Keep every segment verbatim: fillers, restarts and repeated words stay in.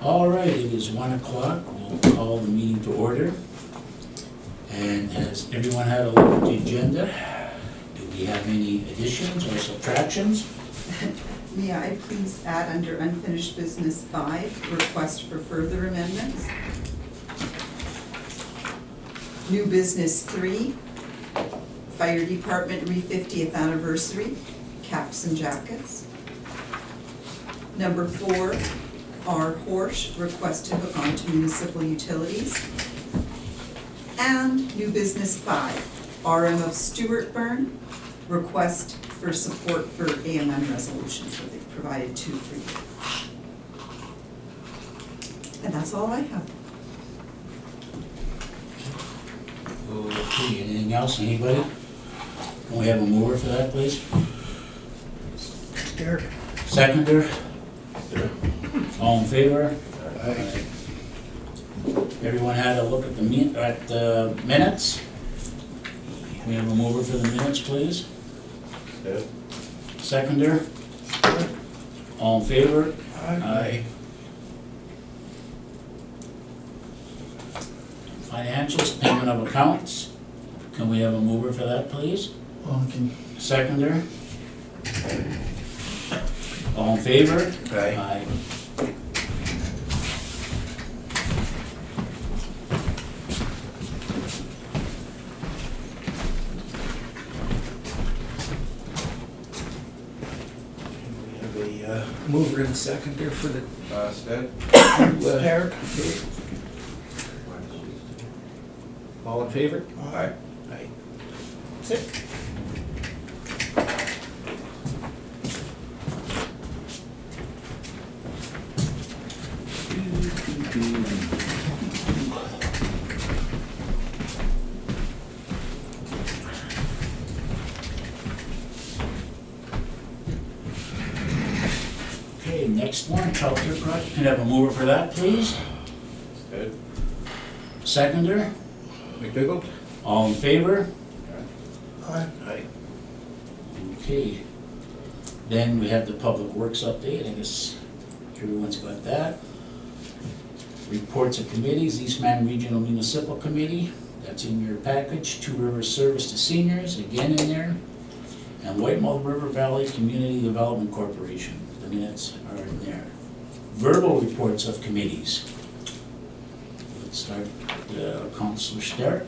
All right, it is one o'clock. We'll call the meeting to order. And has everyone had a look at the agenda? Do we have any additions or subtractions? May I please add under unfinished business five, request for further amendments? New business three, fire department re-fiftieth anniversary, caps and jackets. Number four, R. Horsch, request to hook on to municipal utilities. And new business five, R M of Stewartburn, request for support for A M M resolutions that they've provided two for you. And that's all I have. Okay, anything else, anybody? Can we have a mover for that, please? Derek. Seconder? All in favor? Aye. Everyone had a look at the min, at the minutes? Can we have a mover for the minutes, please? Yeah. Seconder? All in favor? Aye. Financials, payment of accounts. Can we have a mover for that, please? Wonky. Seconder? All in favor? Aye. Aye. We have a uh, mover and a seconder for the Uh, Stead? uh, Derek. All in favor? Aye. Aye. That's it. Okay, next one, childcare project. Can I have a mover for that, please? Stead? Seconder? McDougald? All in favor? Aye. Aye. Okay. Then we have the public works update. I guess everyone's got that. Reports of committees, Eastman Regional Municipal Committee, that's in your package. Two Rivers Service to Seniors, again in there. And Whitemouth River Valley Community Development Corporation, the minutes are in there. Verbal reports of committees. Let's start with uh, Councilor Stark.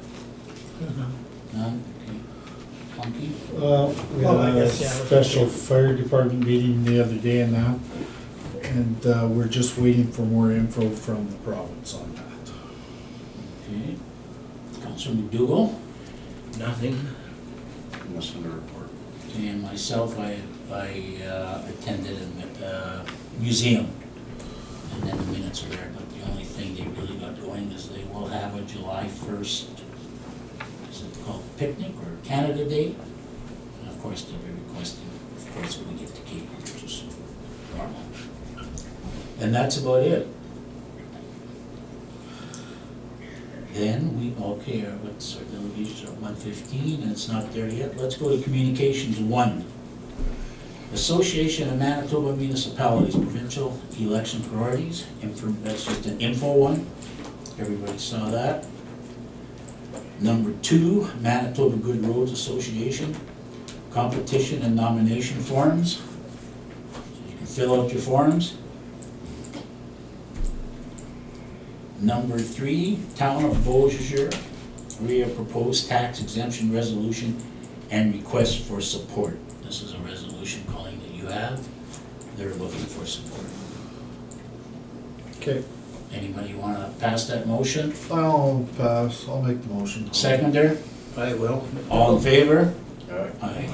None? Okay. Plunky? Well, we Well, I had a guess, yeah, special fire department meeting the other day and that, and uh, we're just waiting for more info from the province on that. Okay. Councilor McDougall? Nothing. Nothing to report. Okay, and myself, I, I uh, attended a uh, museum, and then the minutes are there, but the only thing they really got going is they will have a July first, is it called picnic or Canada Day? And of course, they'll be requesting, of course, we get the cake, which is normal. And that's about it. Then we, okay, our- what's our delegations are one fifteen, and it's not there yet. Let's go to communications one. Association of Manitoba Municipalities, Provincial Election Priorities. Info, that's just an info one. Everybody saw that. Number two, Manitoba Good Roads Association, competition and nomination forms. So you can fill out your forms. Number three, Town of Beausejour, RIA proposed tax exemption resolution and request for support. This is a resolution calling that you have. They're looking for support. Okay, Anybody want to pass that motion? I'll pass, I'll make the motion. Seconder? I will. All in favor? Aye. Aye.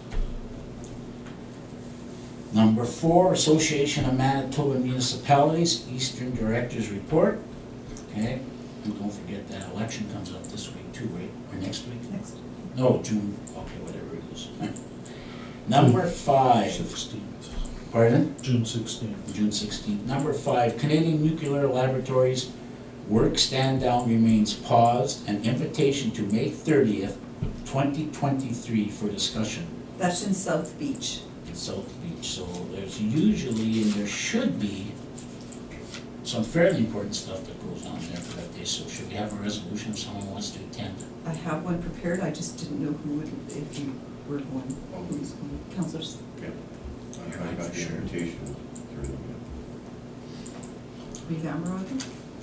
Number four, Association of Manitoba Municipalities, Eastern Directors Report. Okay, and don't forget that election comes up this week too, right? Or next week? Next. No, June, okay, whatever it is. Number five, Sixteenth, pardon? June sixteenth. June sixteenth. Number five, Canadian Nuclear Laboratories, work stand down remains paused, and invitation to May thirtieth, twenty twenty-three for discussion That's in South Beach. in South Beach. So there's usually, and there should be, some fairly important stuff that goes on there for that day, so should we have a resolution if someone wants to attend? I have one prepared, I just didn't know who would, if you were going, who's going, councillors. Okay. I got the invitation through them. Reeve Amaraga?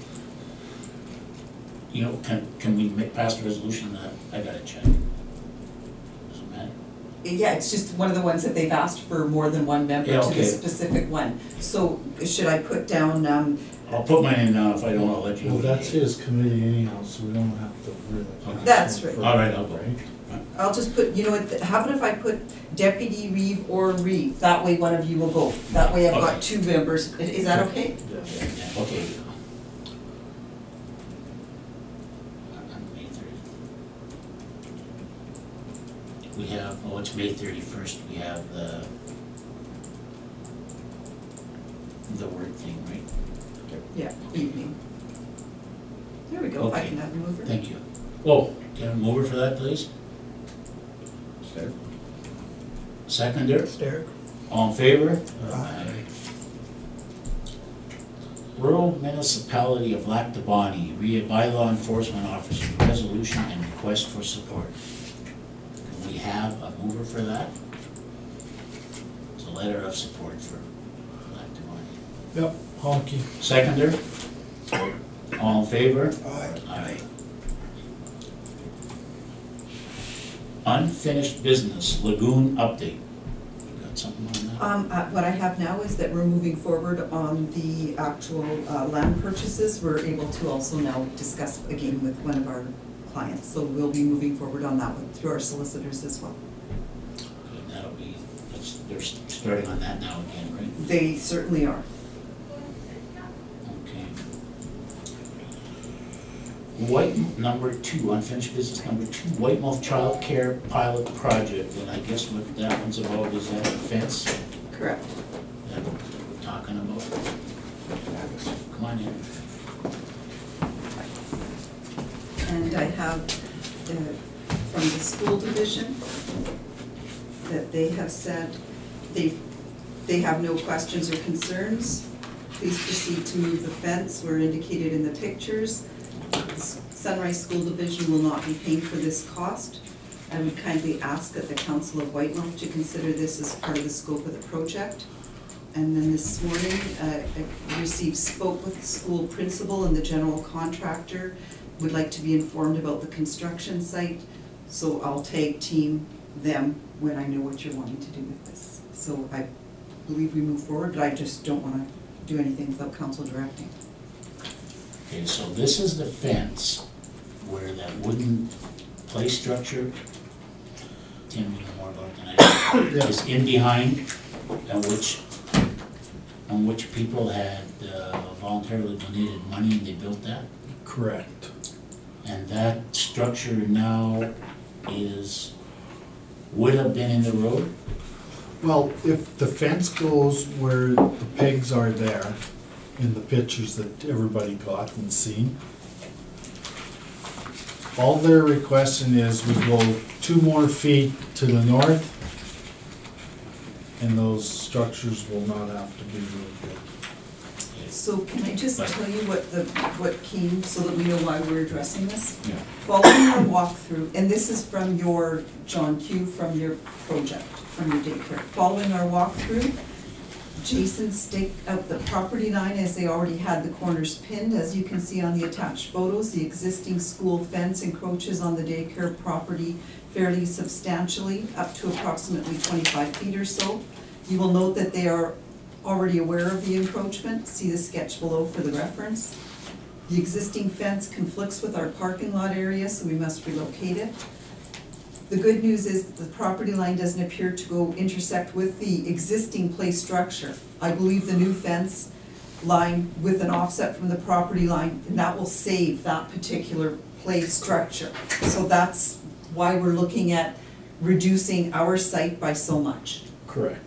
You know, can, can we make, pass a resolution that, I gotta check. Does it matter? Yeah, it's just one of the ones that they've asked for more than one member Yeah, to okay. the specific one. So should I put down, um, I'll put my name down, if I don't, I'll let you know. Well, that's his committee anyhow, so we don't have to really. Okay. That's right. All right, I'll go. I'll just put, you know what, how about if I put Deputy Reeve or Reeve? That way one of you will go. That way I've got Okay. two members. I- Is that okay? Yeah. Yeah, okay. On May thirtieth. We have, oh, it's May thirty-first, we have the, the word thing, right? Yeah, evening. There we go, if I Okay. can have a mover. Thank you. Oh, can I move for that, please? Said. Seconder, Derek? all in favor? Aye. Rural Municipality of Lactabani, RIA bylaw enforcement officer, resolution and request for support. Can we have a mover for that? It's a letter of support for Lactabani. Yep, honky. Seconder, all in favor? Aye. Aye. Unfinished business, lagoon update. You got something on that? Um, uh, what I have now is that we're moving forward on the actual, uh, land purchases. We're able to also now discuss again with one of our clients. So we'll be moving forward on that one through our solicitors as well. Good, that'll be, that's, they're starting on that now again, right? They certainly are. Okay. White, number two, unfinished business number two, White Mouth Child Care Pilot Project, and I guess what that one's about is that fence Correct. that we're talking about. Come on in. And I have uh, from the school division that they have said they, they have no questions or concerns. Please proceed to move the fence where indicated in the pictures. The Sunrise School Division will not be paying for this cost. I would kindly ask that the Council of Whitemouth to consider this as part of the scope of the project. And then this morning, uh, I received, spoke with the school principal and the general contractor, would like to be informed about the construction site, so I'll tag team them when I know what you're wanting to do with this. So I believe we move forward, but I just don't wanna do anything without council directing. Okay, so this is the fence where that wooden play structure, Tim, you know more about than I do, is in behind, and which, on which people had uh, voluntarily donated money and they built that. Correct. And that structure now is, would have been in the road? Well, if the fence goes where the pegs are there, in the pictures that everybody got and seen, all they're requesting is we go two more feet to the north, and those structures will not have to be moved. So can I just Right. tell you what the, what came, so that we know why we're addressing this? Yeah. Following our walkthrough, and this is from your, John Q, from your project, from your daycare. Following our walkthrough, Jason staked out the property line as they already had the corners pinned. As you can see on the attached photos, the existing school fence encroaches on the daycare property fairly substantially, up to approximately twenty-five feet or so. You will note that they are already aware of the encroachment. See the sketch below for the reference. The existing fence conflicts with our parking lot area, so we must relocate it. The good news is that the property line doesn't appear to go intersect with the existing play structure. I believe the new fence line with an offset from the property line, and that will save that particular play structure. So that's why we're looking at reducing our site by so much. Correct.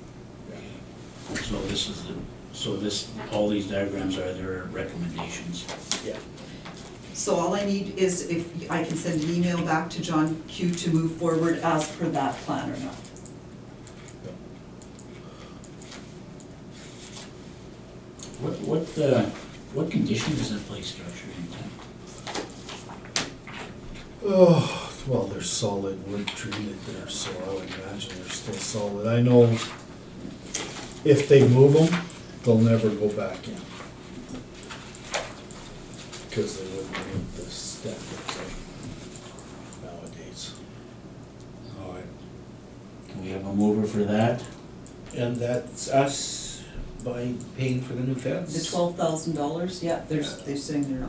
So this is the, so this, all these diagrams are their recommendations. Yeah. So all I need is if I can send an email back to John Q to move forward as per that plan or not. What, what, uh, What condition is that place structure in? Oh, well, they're solid wood treated there, so I would imagine they're still solid. I know if they move them, they'll never go back in. Because they wouldn't meet the standards of nowadays. All right. Can we have a mover for that? And that's us by paying for the new fence? The twelve thousand dollars, yeah, they're, they're saying they're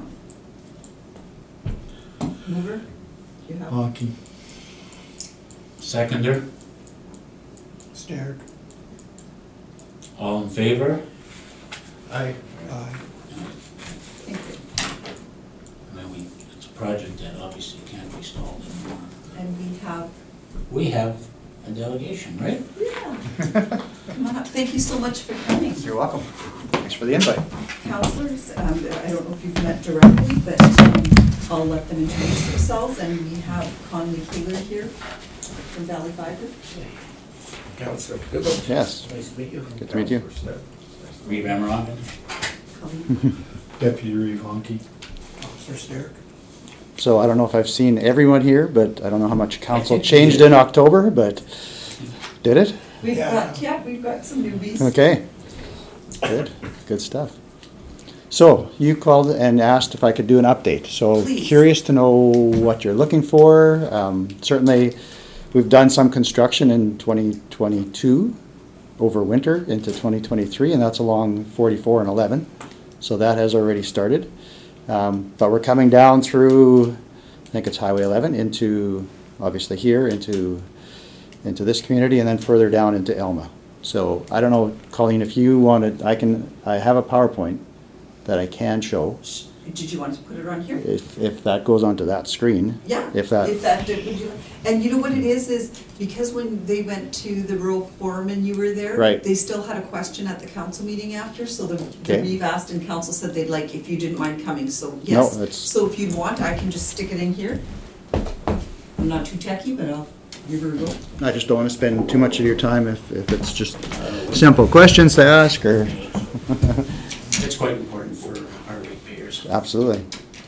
not. Mover, you have? Honky. Seconder? Sterk. All in favor? Aye. Thank you. And then we, it's a project that obviously can't be stalled anymore. And we have, We have a delegation, right? yeah, come on up, thank you so much for coming. You're welcome. Thanks for the invite. Counselors, um, I don't know if you've met directly, but um, I'll let them introduce themselves, and we have Conley Keeler here from Valley Fiber. Councillor Pivot. Yes. Nice to meet you. Good to meet you. Councillor Smith. Reeve Amarogan? Colleen. Deputy Reeve Honky. Councillor Sterk. So I don't know if I've seen everyone here, but I don't know how much council think we changed did. in October, but did it? We've Yeah. got, yeah, we've got some newbies. Okay. Good, good stuff. So you called and asked if I could do an update. So Please. curious to know what you're looking for. Um, certainly, we've done some construction in twenty twenty-two over winter into twenty twenty-three, and that's along forty-four and eleven. So that has already started. Um, but we're coming down through, I think it's Highway eleven, into, obviously here, into, into this community, and then further down into Elma. So I don't know, Colleen, if you wanted, I can, I have a PowerPoint that I can show, Did you want to put it on here? if, if that goes onto that screen. Yeah. If that, If that did, would you, and you know what it is, is because when they went to the rural forum and you were there. Right. They still had a question at the council meeting after, so the, the Okay. Reeve asked and council said they'd like, if you didn't mind coming, so yes. that's- So if you'd want, I can just stick it in here. I'm not too techy, but I'll give her a go. I just don't want to spend too much of your time if, if it's just simple questions to ask, or, It's quite important for our ratepayers. absolutely.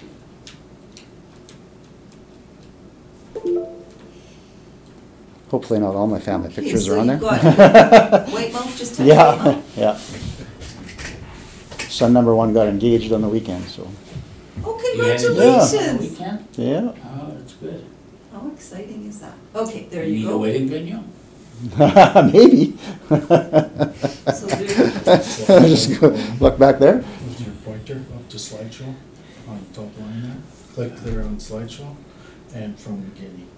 Hopefully not all my family Okay, pictures so are on you've there. got White Mouth just had Yeah, White Mouth. yeah. Son number one got engaged on the weekend, so, Oh, You had it congratulations! Weekend? yeah. Oh, that's good. How exciting is that? Okay, there You you need a go. wedding venue? Maybe. So there, Just go, look back there. With your pointer up to slideshow on the top line there. Click there on slideshow and from beginning.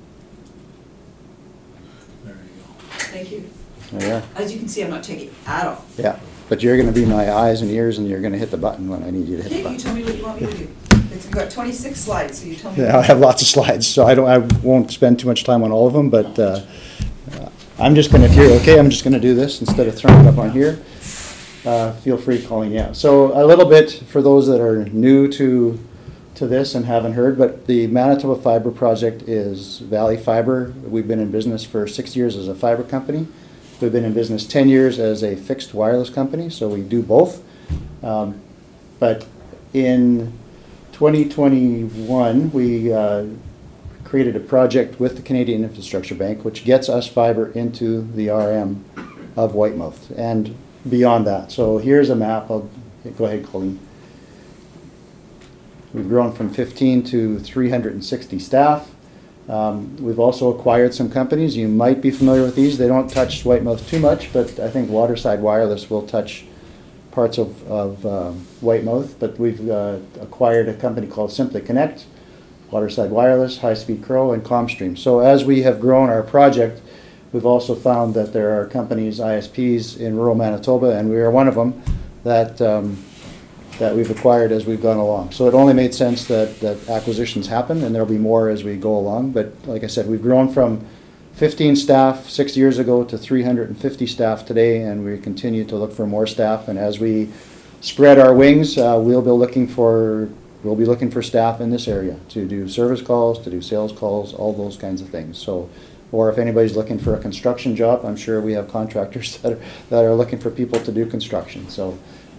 There you go. thank you. There you are. As you can see, I'm not taking at all. Yeah, but you're gonna be my eyes and ears, and you're gonna hit the button when I need you to hit the Okay, you button. tell me what you want me to do. It's, we've got twenty-six slides, so you tell me. Yeah, I have lots of slides, so I don't, I won't spend too much time on all of them, but, uh, I'm just gonna, if you're okay, I'm just gonna do this instead of throwing it up on here. Uh, feel free calling, yeah. So a little bit for those that are new to, to this and haven't heard, but the Manitoba Fiber Project is Valley Fiber. We've been in business for six years as a fiber company. We've been in business ten years as a fixed wireless company, so we do both. Um, But in twenty twenty-one, we uh, created a project with the Canadian Infrastructure Bank, which gets us fiber into the R M of Whitemouth and beyond that. So here's a map. I'll, go ahead, Colleen. We've grown from fifteen to three hundred sixty staff. Um, we've also acquired some companies. You might be familiar with these. They don't touch Whitemouth too much, but I think Waterside Wireless will touch parts of, of um, Whitemouth. But we've uh, acquired a company called Simply Connect, Waterside Wireless, High Speed Crow, and Comstream. So as we have grown our project, we've also found that there are companies, I S Ps in rural Manitoba, and we are one of them, that um, that we've acquired as we've gone along. So it only made sense that, that acquisitions happen, and there'll be more as we go along. But like I said, we've grown from fifteen staff six years ago to three hundred fifty staff today, and we continue to look for more staff. And as we spread our wings, uh, we'll be looking for we'll be looking for staff in this area to do service calls, to do sales calls, all those kinds of things. So, or if anybody's looking for a construction job, I'm sure we have contractors that are, that are looking for people to do construction. So.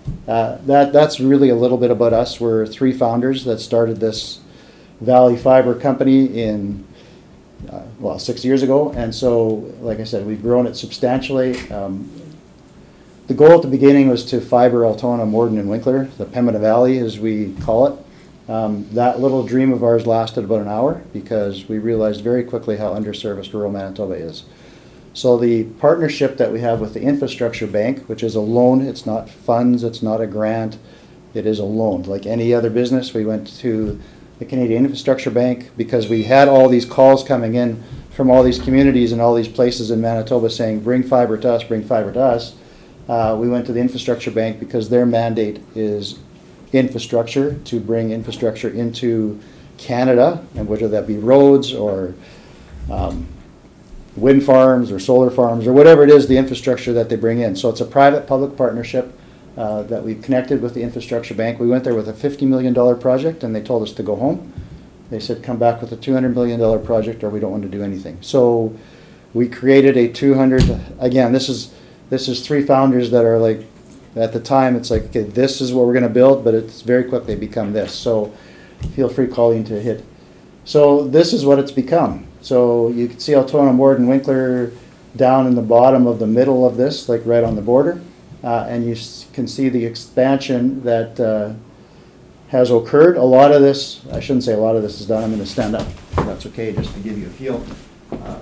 uh, that, that's really a little bit about us. We're three founders that started this Valley Fiber company in, uh, well, six years ago. And so, like I said, we've grown it substantially. Um, the goal at the beginning was to fiber Altona, Morden, and Winkler, the Pembina Valley as we call it. Um, that little dream of ours lasted about an hour because we realized very quickly how underserviced rural Manitoba is. So the partnership that we have with the Infrastructure Bank, which is a loan, it's not funds, it's not a grant, it is a loan. Like any other business, we went to the Canadian Infrastructure Bank because we had all these calls coming in from all these communities and all these places in Manitoba saying, bring fiber to us, bring fiber to us. Uh, we went to the Infrastructure Bank because their mandate is infrastructure, to bring infrastructure into Canada, and whether that be roads or um, wind farms or solar farms or whatever it is, the infrastructure that they bring in. So it's a private-public partnership uh, that we've connected with the Infrastructure Bank. We went there with a fifty million dollar project and they told us to go home. They said come back with a two hundred million dollar project or we don't want to do anything. So we created a two hundred, again, this is, this is three founders that are like, at the time, it's like, okay, this is what we're going to build, but it's very quickly become this. So feel free, Colleen, to hit. So this is what it's become. So you can see Altona, Morden, Winkler down in the bottom of the middle of this, like right on the border. Uh, and you can see the expansion that uh, has occurred. A lot of this, I shouldn't say a lot of this is done. I'm going to stand up. That's okay, just to give you a feel. Uh,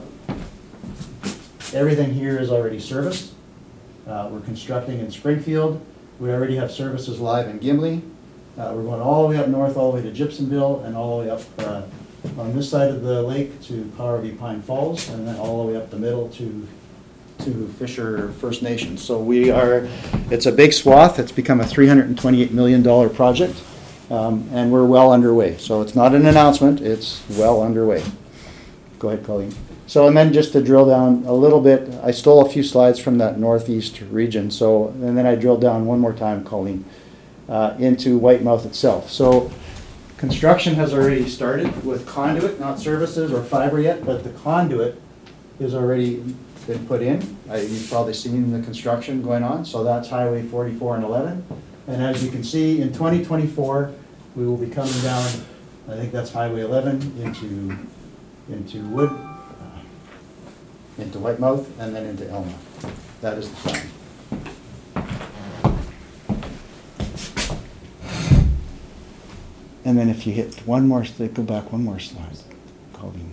everything here is already serviced. Uh, we're constructing in Springfield. We already have services live in Gimli. Uh, we're going all the way up north, all the way to Gibsonville, and all the way up uh, on this side of the lake to Powerview Pine Falls, and then all the way up the middle to to Fisher First Nation. So we are, it's a big swath. It's become a three hundred twenty-eight million dollar project, um, and we're well underway. So it's not an announcement, it's well underway. Go ahead, Colleen. So, and then just to drill down a little bit, I stole a few slides from that northeast region. So, and then I drilled down one more time, Colleen, uh, into Whitemouth itself. So, construction has already started with conduit, not services or fiber yet, but the conduit is already been put in. I, you've probably seen the construction going on. So that's Highway forty-four and eleven. And as you can see, in twenty twenty-four, we will be coming down, I think that's Highway eleven, into, into Wood, into Whitemouth, and then into Elma. That is the plan. And then if you hit one more, go back one more slide, Colleen.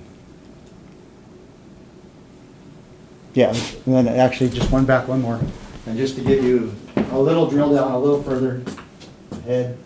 Yeah, and then actually just one back, one more. And just to give you a little drill down a little further ahead.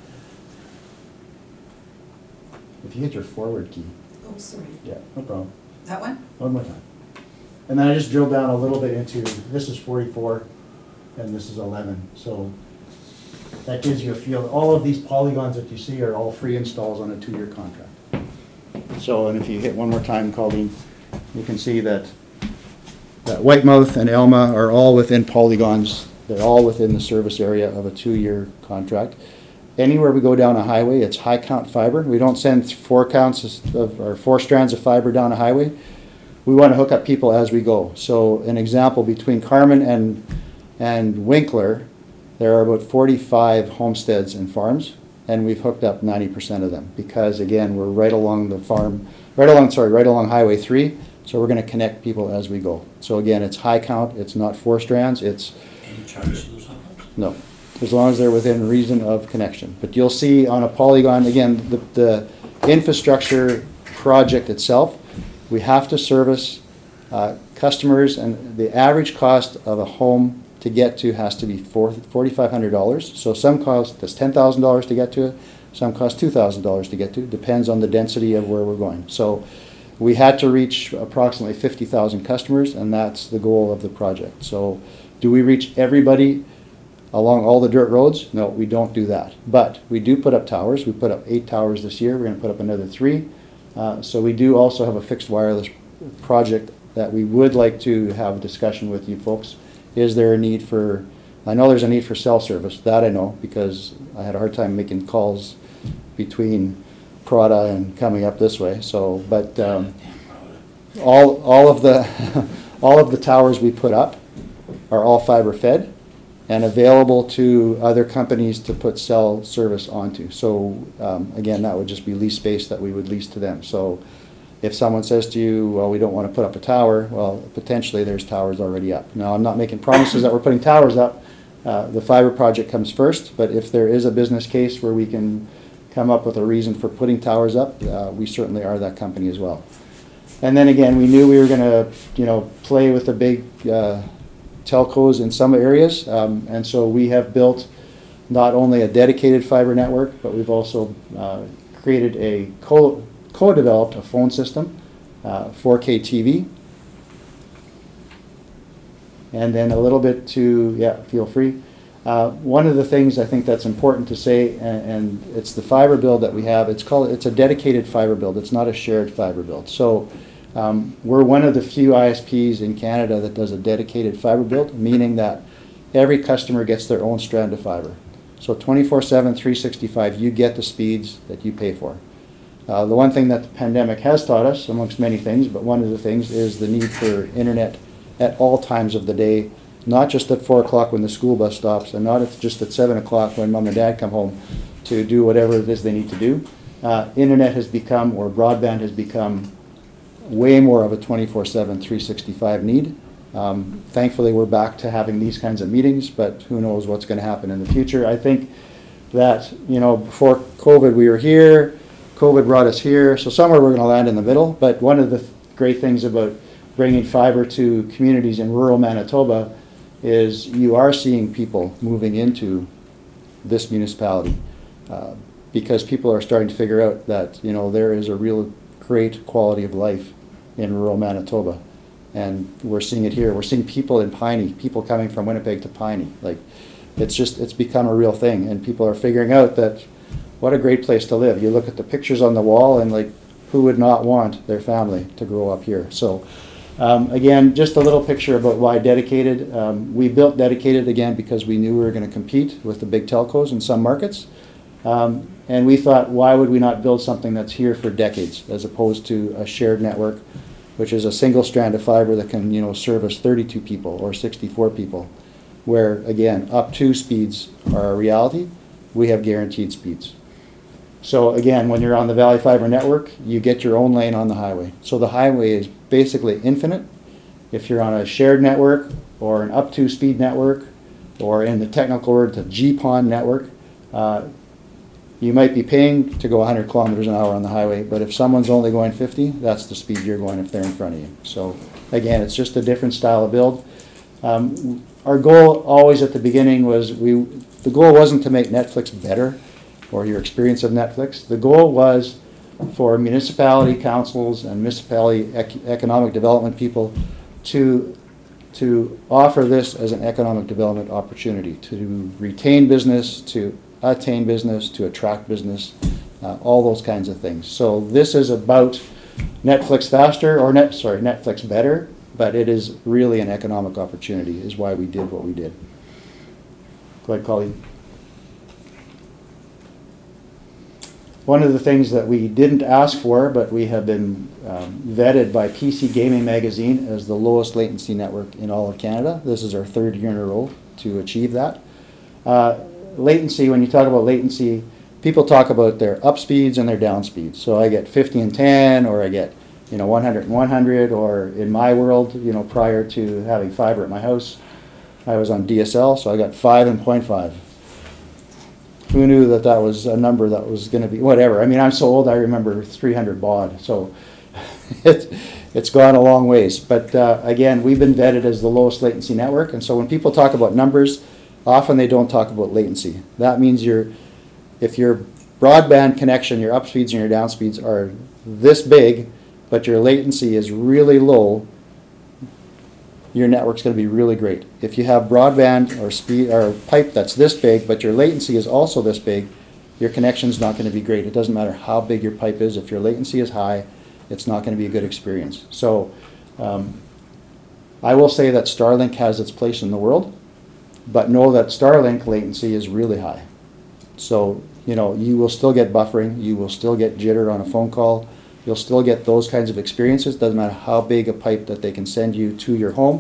If you hit your forward key. Oh, sorry. Yeah, no problem. That one? One more time. And then I just drilled down a little bit into, this is forty-four and this is eleven. So that gives you a feel. All of these polygons that you see are all free installs on a two-year contract. So, and if you hit one more time, Colleen, you can see that, that Whitemouth and Elma are all within polygons. They're all within the service area of a two-year contract. Anywhere we go down a highway, it's high count fiber. We don't send four counts of, or four strands of fiber down a highway. We want to hook up people as we go. So an example, between Carmen and, and Winkler, there are about forty-five homesteads and farms, and we've hooked up ninety percent of them because, again, we're right along the farm, right along, sorry, right along Highway three, so we're going to connect people as we go. So again, it's high count, it's not four strands, it's... Any charge to those hookups? No, as long as they're within reason of connection. But you'll see on a polygon, again, the, the infrastructure project itself, we have to service uh, customers, and the average cost of a home to get to has to be four thousand five hundred dollars. So some cost that's ten thousand dollars to get to it, some cost two thousand dollars to get to, depends on the density of where we're going. So we had to reach approximately fifty thousand customers, and that's the goal of the project. So do we reach everybody along all the dirt roads? No, we don't do that. But we do put up towers. We put up eight towers this year. We're going to put up another three. Uh, so we do also have a fixed wireless project that we would like to have a discussion with you folks. Is there a need for, I know there's a need for cell service, that I know, because I had a hard time making calls between Prada and coming up this way. So, but um, all, all of the all of the towers we put up are all fiber fed, and available to other companies to put cell service onto. So um, again, that would just be lease space that we would lease to them. So if someone says to you, well, we don't want to put up a tower, well, potentially there's towers already up. Now, I'm not making promises that we're putting towers up. Uh, the fiber project comes first, but if there is a business case where we can come up with a reason for putting towers up, uh, we certainly are that company as well. And then again, we knew we were going to, you know, play with the big uh, telcos in some areas, um, and so we have built not only a dedicated fiber network, but we've also uh, created a co- co-developed a phone system, uh, four K T V, and then a little bit to, yeah, feel free. Uh, one of the things I think that's important to say, and, and it's the fiber build that we have, it's called, it's a dedicated fiber build, it's not a shared fiber build. So um, we're one of the few I S Ps in Canada that does a dedicated fiber build, meaning that every customer gets their own strand of fiber. So twenty-four seven, three sixty-five, you get the speeds that you pay for. Uh, the one thing that the pandemic has taught us, amongst many things, but one of the things is the need for internet at all times of the day, not just at four o'clock when the school bus stops, and not at, just at seven o'clock when mom and dad come home to do whatever it is they need to do. Uh, internet has become, or broadband has become, way more of a twenty-four seven, three sixty-five need. Um, thankfully, we're back to having these kinds of meetings, but who knows what's going to happen in the future. I think that, you know, before COVID we were here, COVID brought us here, so somewhere we're going to land in the middle. But one of the th- great things about bringing fiber to communities in rural Manitoba is you are seeing people moving into this municipality uh, because people are starting to figure out that, you know, there is a real great quality of life in rural Manitoba. And we're seeing it here. We're seeing people in Piney, people coming from Winnipeg to Piney. Like, it's just, it's become a real thing, and people are figuring out that what a great place to live. You look at the pictures on the wall and, like, who would not want their family to grow up here? So um, again, just a little picture about why dedicated. Um, we built dedicated again because we knew we were going to compete with the big telcos in some markets. Um, and we thought, why would we not build something that's here for decades as opposed to a shared network, which is a single strand of fiber that can, you know, service thirty-two people or sixty-four people, where, again, up to speeds are a reality. We have guaranteed speeds. So again, when you're on the Valley Fiber network, you get your own lane on the highway. So the highway is basically infinite. If you're on a shared network or an up to speed network, or in the technical word, the G PON network, uh, you might be paying to go one hundred kilometers an hour on the highway, but if someone's only going fifty, that's the speed you're going if they're in front of you. So again, it's just a different style of build. Um, our goal always at the beginning was, we, the goal wasn't to make Netflix better or your experience of Netflix. The goal was for municipality councils and municipality ec- economic development people to, to offer this as an economic development opportunity, to retain business, to attain business, to attract business, uh, all those kinds of things. So this is about Netflix faster, or net, sorry, Netflix better, but it is really an economic opportunity, is why we did what we did. Go ahead, Colleen. One of the things that we didn't ask for, but we have been um, vetted by P C Gaming Magazine as the lowest latency network in all of Canada. This is our third year in a row to achieve that. Uh, latency, when you talk about latency, people talk about their up speeds and their down speeds. So I get fifty and ten, or I get, you know, one hundred and one hundred, or in my world, you know, prior to having fiber at my house, I was on D S L, so I got five and point five. Who knew that that was a number that was going to be, whatever. I mean, I'm so old, I remember three hundred baud, so it, it's gone a long ways. But uh, again, we've been vetted as the lowest latency network, and so when people talk about numbers, often they don't talk about latency. That means your, if your broadband connection, your up speeds and your down speeds are this big, but your latency is really low, your network's going to be really great. If you have broadband or speed or pipe that's this big, but your latency is also this big, your connection's not going to be great. It doesn't matter how big your pipe is. If your latency is high, it's not going to be a good experience. So um, I will say that Starlink has its place in the world, but know that Starlink latency is really high. So, you know, you will still get buffering, you will still get jitter on a phone call, you'll still get those kinds of experiences. Doesn't matter how big a pipe that they can send you to your home.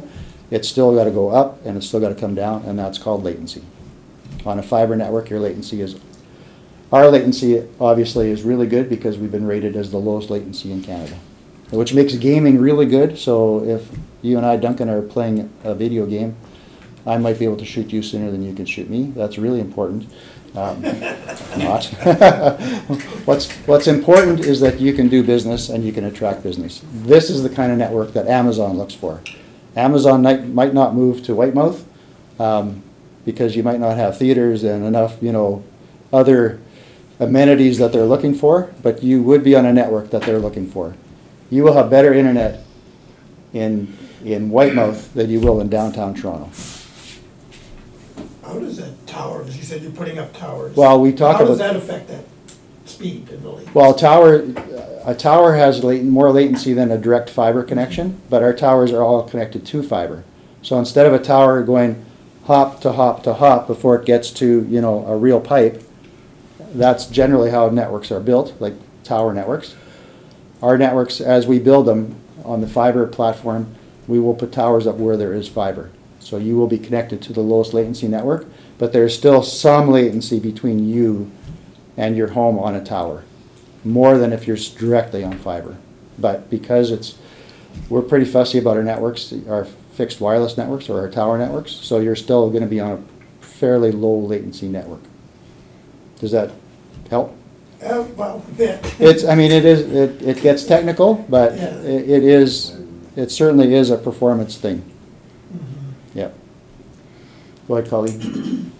it's still gotta go up and it's still gotta come down, and that's called latency. On a fiber network, your latency is, our latency obviously is really good because we've been rated as the lowest latency in Canada, which makes gaming really good. So if you and I, Duncan, are playing a video game, I might be able to shoot you sooner than you can shoot me. That's really important. Um, not. what's what's important is that you can do business and you can attract business. This is the kind of network that Amazon looks for. Amazon might, might not move to Whitemouth um, because you might not have theaters and enough, you know, other amenities that they're looking for, but you would be on a network that they're looking for. You will have better internet in in Whitemouth than you will in downtown Toronto. How does that tower, because you said you're putting up towers. Well, we talk How does about- that affect that speed and the latency? Well, a tower, a tower has latent, more latency than a direct fiber connection, but our towers are all connected to fiber. So instead of a tower going hop to hop to hop before it gets to, you know, a real pipe, that's generally how networks are built, like tower networks. Our networks, as we build them on the fiber platform, we will put towers up where there is fiber. So you will be connected to the lowest latency network, but there's still some latency between you and your home on a tower, more than if you're directly on fiber. But because it's, we're pretty fussy about our networks, our fixed wireless networks or our tower networks, so you're still going to be on a fairly low latency network. Does that help? Uh, well, a bit. It's, I mean, it is, it, it gets technical, but Yeah. it, it is, it certainly is a performance thing. Yeah. Go ahead, Colleen.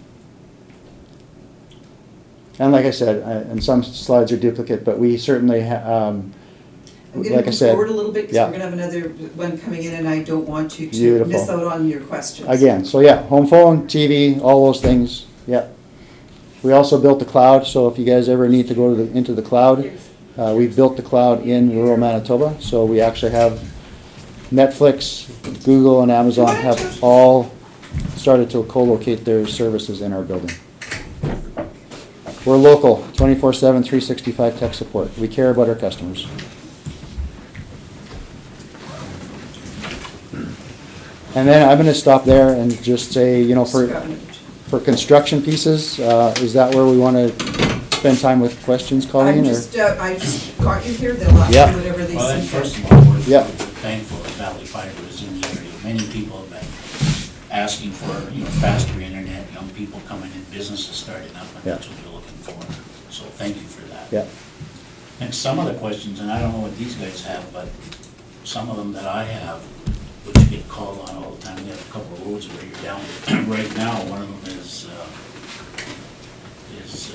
And like I said, I- and some slides are duplicate, but we certainly, ha- um, I'm gonna like I move said, forward a little bit, because yeah. we're gonna have another one coming in, and I don't want you to Beautiful. miss out on your questions. again, so yeah, home phone, T V, all those things, yeah. We also built the cloud, so if you guys ever need to go to the, into the cloud, uh, we've built the cloud in rural Manitoba, so we actually have Netflix, Google, and Amazon have all started to co-locate their services in our building. We're local, twenty-four seven, three sixty-five tech support. We care about our customers. And then I'm gonna stop there and just say, you know, for, for construction pieces, uh, is that where we wanna spend time with questions, Colleen, I'm or? just, uh, I just got you here, they'll ask Yeah. you whatever they Well, then see. first of all, we're Yeah. thankful that Valley Fiber is in the area. Many people have been asking for, you know, faster internet, young people coming in, businesses starting up, and Yeah. that's what they're looking for. So thank you for that. Yeah, And some of the questions, and I don't know what these guys have, but some of them that I have, which you get called on all the time, we have a couple of roads where you're down. Right now, one of them is, uh, is,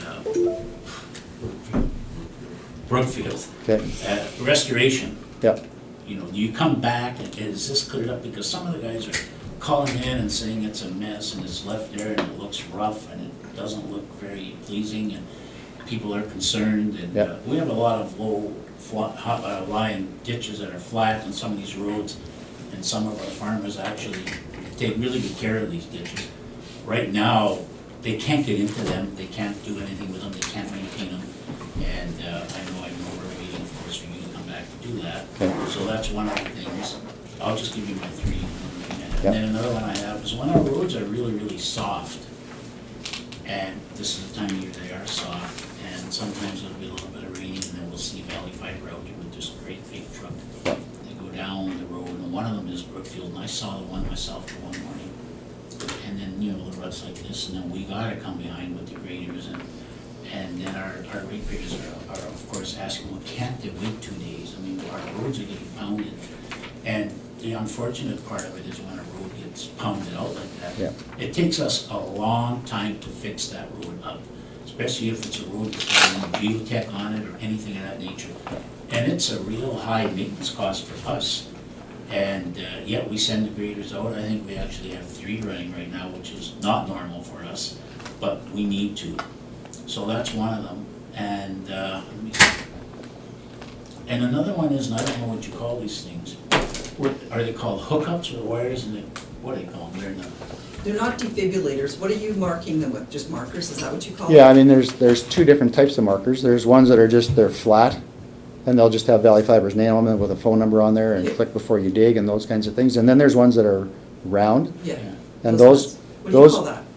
uh, Brookfield. okay, Uh, Restoration, yeah, you know, you come back and is this cleared up? Because some of the guys are calling in and saying it's a mess and it's left there and it looks rough and it doesn't look very pleasing and people are concerned and Yeah. uh, we have a lot of low flat, uh, lying ditches that are flat on some of these roads, and some of our farmers actually take really good care of these ditches. Right now, they can't get into them, they can't do anything with them, they can't maintain them. And uh, I know I know we're waiting, of course, for you to come back to do that. Okay. So that's one of the things. I'll just give you my three. Yep. And then another one I have is when our roads are really, really soft, and this is the time of year they are soft, and sometimes it'll be a little bit of rain, and then we'll see Valley Fiber out there with this great big truck. They go down the road, and one of them is Brookfield, and I saw the one myself for one morning. And then, you know, the ruts like this, and then we gotta come behind with the graders, and, and then our, our rate graders are, are of course asking, well, can't they wait two days? I mean, our roads are getting pounded. And the unfortunate part of it is when a road gets pounded out like that, Yeah. it takes us a long time to fix that road up, especially if it's a road with geotech on it or anything of that nature. And it's a real high maintenance cost for us. And, uh, yeah, we send the graders out. I think we actually have three running right now, which is not normal for us, but we need to. So that's one of them. And, uh, let me see. And another one is, and I don't know what you call these things. What, are they called hookups with wires, and they, what do they call them? They're not. They're not defibrillators, what are you marking them with, just markers, is that what you call them? yeah, I mean, there's, there's two different types of markers. There's ones that are just, they're flat, and they'll just have Valley Fiber's name on them with a phone number on there and Yeah. click before you dig and those kinds of things. And then there's ones that are round. Yeah. And those, ones. What do you those, call that?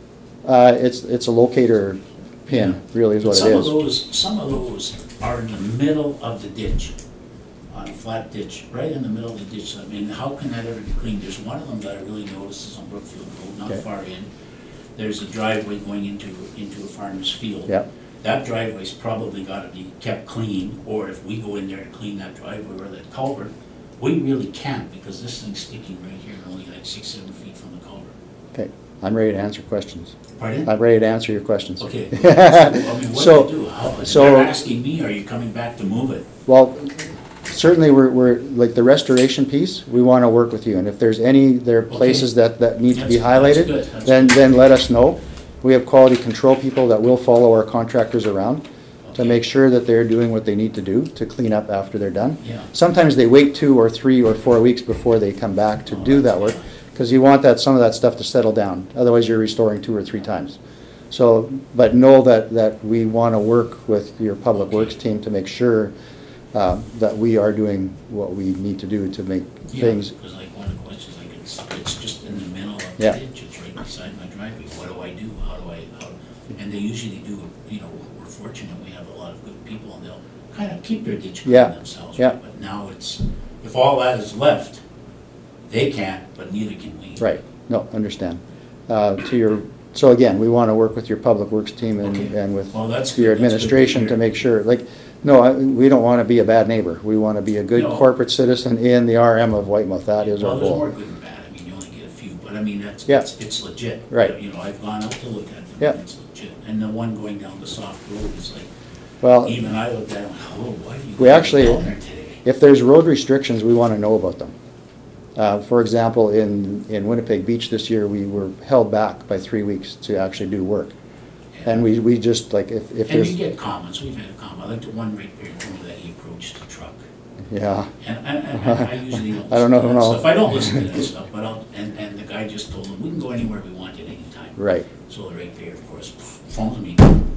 uh, it's, it's a locator pin, really is But what some it of is. those, some of those are in the middle of the ditch, on a flat ditch, right in the middle of the ditch. I mean, how can that ever be cleaned? There's one of them that I really noticed is on Brookfield Road, not Okay. far in. There's a driveway going into, into a farmer's field. Yep. That driveway's probably gotta be kept clean, or if we go in there to clean that driveway or that culvert, we really can't, because this thing's sticking right here, only like six, seven feet from the culvert. Okay, I'm ready to answer questions. Pardon? I'm ready to answer your questions. Okay. So, I mean, what So- do you do? How, so- they're asking me, are you coming back to move it? Well, certainly, we're, we're, like the restoration piece, we want to work with you, and if there's any, there are places that, that need to be That's- that's highlighted, good, that's then, good. then let us know. We have quality control people that will follow our contractors around to Okay. make sure that they're doing what they need to do to clean up after they're done. Yeah. Sometimes they wait two or three or four weeks before they come back to Oh, do that that's work, fine. because you want that, some of that stuff to settle down, otherwise you're restoring two or three times. So, but know that, that we want to work with your public Okay. works team to make sure uh, that we are doing what we need to do to make Yeah, things. because like one of the questions, like it's, it's just in the middle of the Yeah. ditch, it's right beside my driveway, what do I do, how do I, how, and they usually do, you know, we're fortunate, we have a lot of good people, and they'll kind of keep their ditch clean Yeah, themselves, yeah. right? But now it's, if all that is left, they can't, but neither can we. Right, no, understand. Uh, To your, so again, we want to work with your public works team and, Okay. and with Well, that's your good. That's good to administration to hear. make sure, like, no, I- we don't want to be a bad neighbor. We want to be a good No. corporate citizen in the R M of Whitemouth. That is our Well, there's more goal. good and bad, I mean, you only get a few, but I mean, that's, Yeah. it's, it's legit. Right. You know, I've gone out to look at them, Yeah. and it's legit, and the one going down the soft road is like, Well, even I looked at it, and went, oh, why do you? We go actually- down there today? if there's road restrictions, we want to know about them. Uh, For example, in, in Winnipeg Beach this year, we were held back by three weeks to actually do work. And we, we just, like, if, if And you there's, get comments, we've had a comment, I looked at one right there, told me that he approached a truck. yeah, And, and, and I usually don't I don't listen know, to that no. stuff, I don't listen to that stuff, but I'll, and, and the guy just told him, we can go anywhere we want at any time. right. So the ratepayer, of course, phones me, and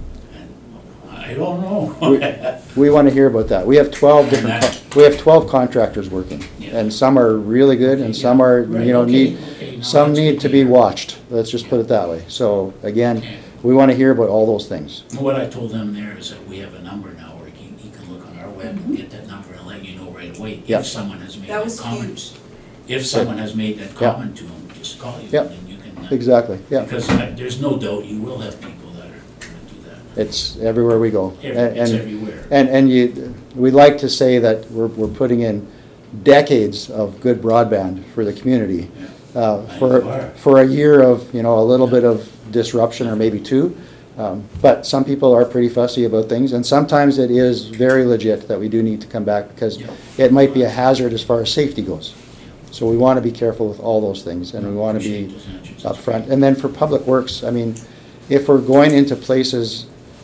I don't know. We want to hear about that. We have twelve And different, that- con- we have twelve contractors working. Yeah. And some are really good and some are, Right, you know, okay, need, okay, no, some that's need good to to be hear. watched. Let's just put it that way. So again, Okay. we want to hear about all those things. What I told them there is that we have a number now where he, he can look on our web and get that number and let you know right away Yep. if someone has made That that was comment. huge. If someone has made that Yeah. comment to him, just call you, Yep. and then you can. uh, Exactly, yeah. Because uh, there's no doubt you will have people that are gonna do that. It's everywhere we go. Every- And- It's and- everywhere. And, and you, we like to say that we're, we're putting in decades of good broadband for the community. Yeah. Uh, I For, know are. for a year of, you know, a little bit of disruption or maybe two. Um, But some people are pretty fussy about things, and sometimes it is very legit that we do need to come back because Yeah. it might be a hazard as far as safety goes. So we want to be careful with all those things, and we want to Appreciate be those answers. upfront. And then for public works, I mean, if we're going into places,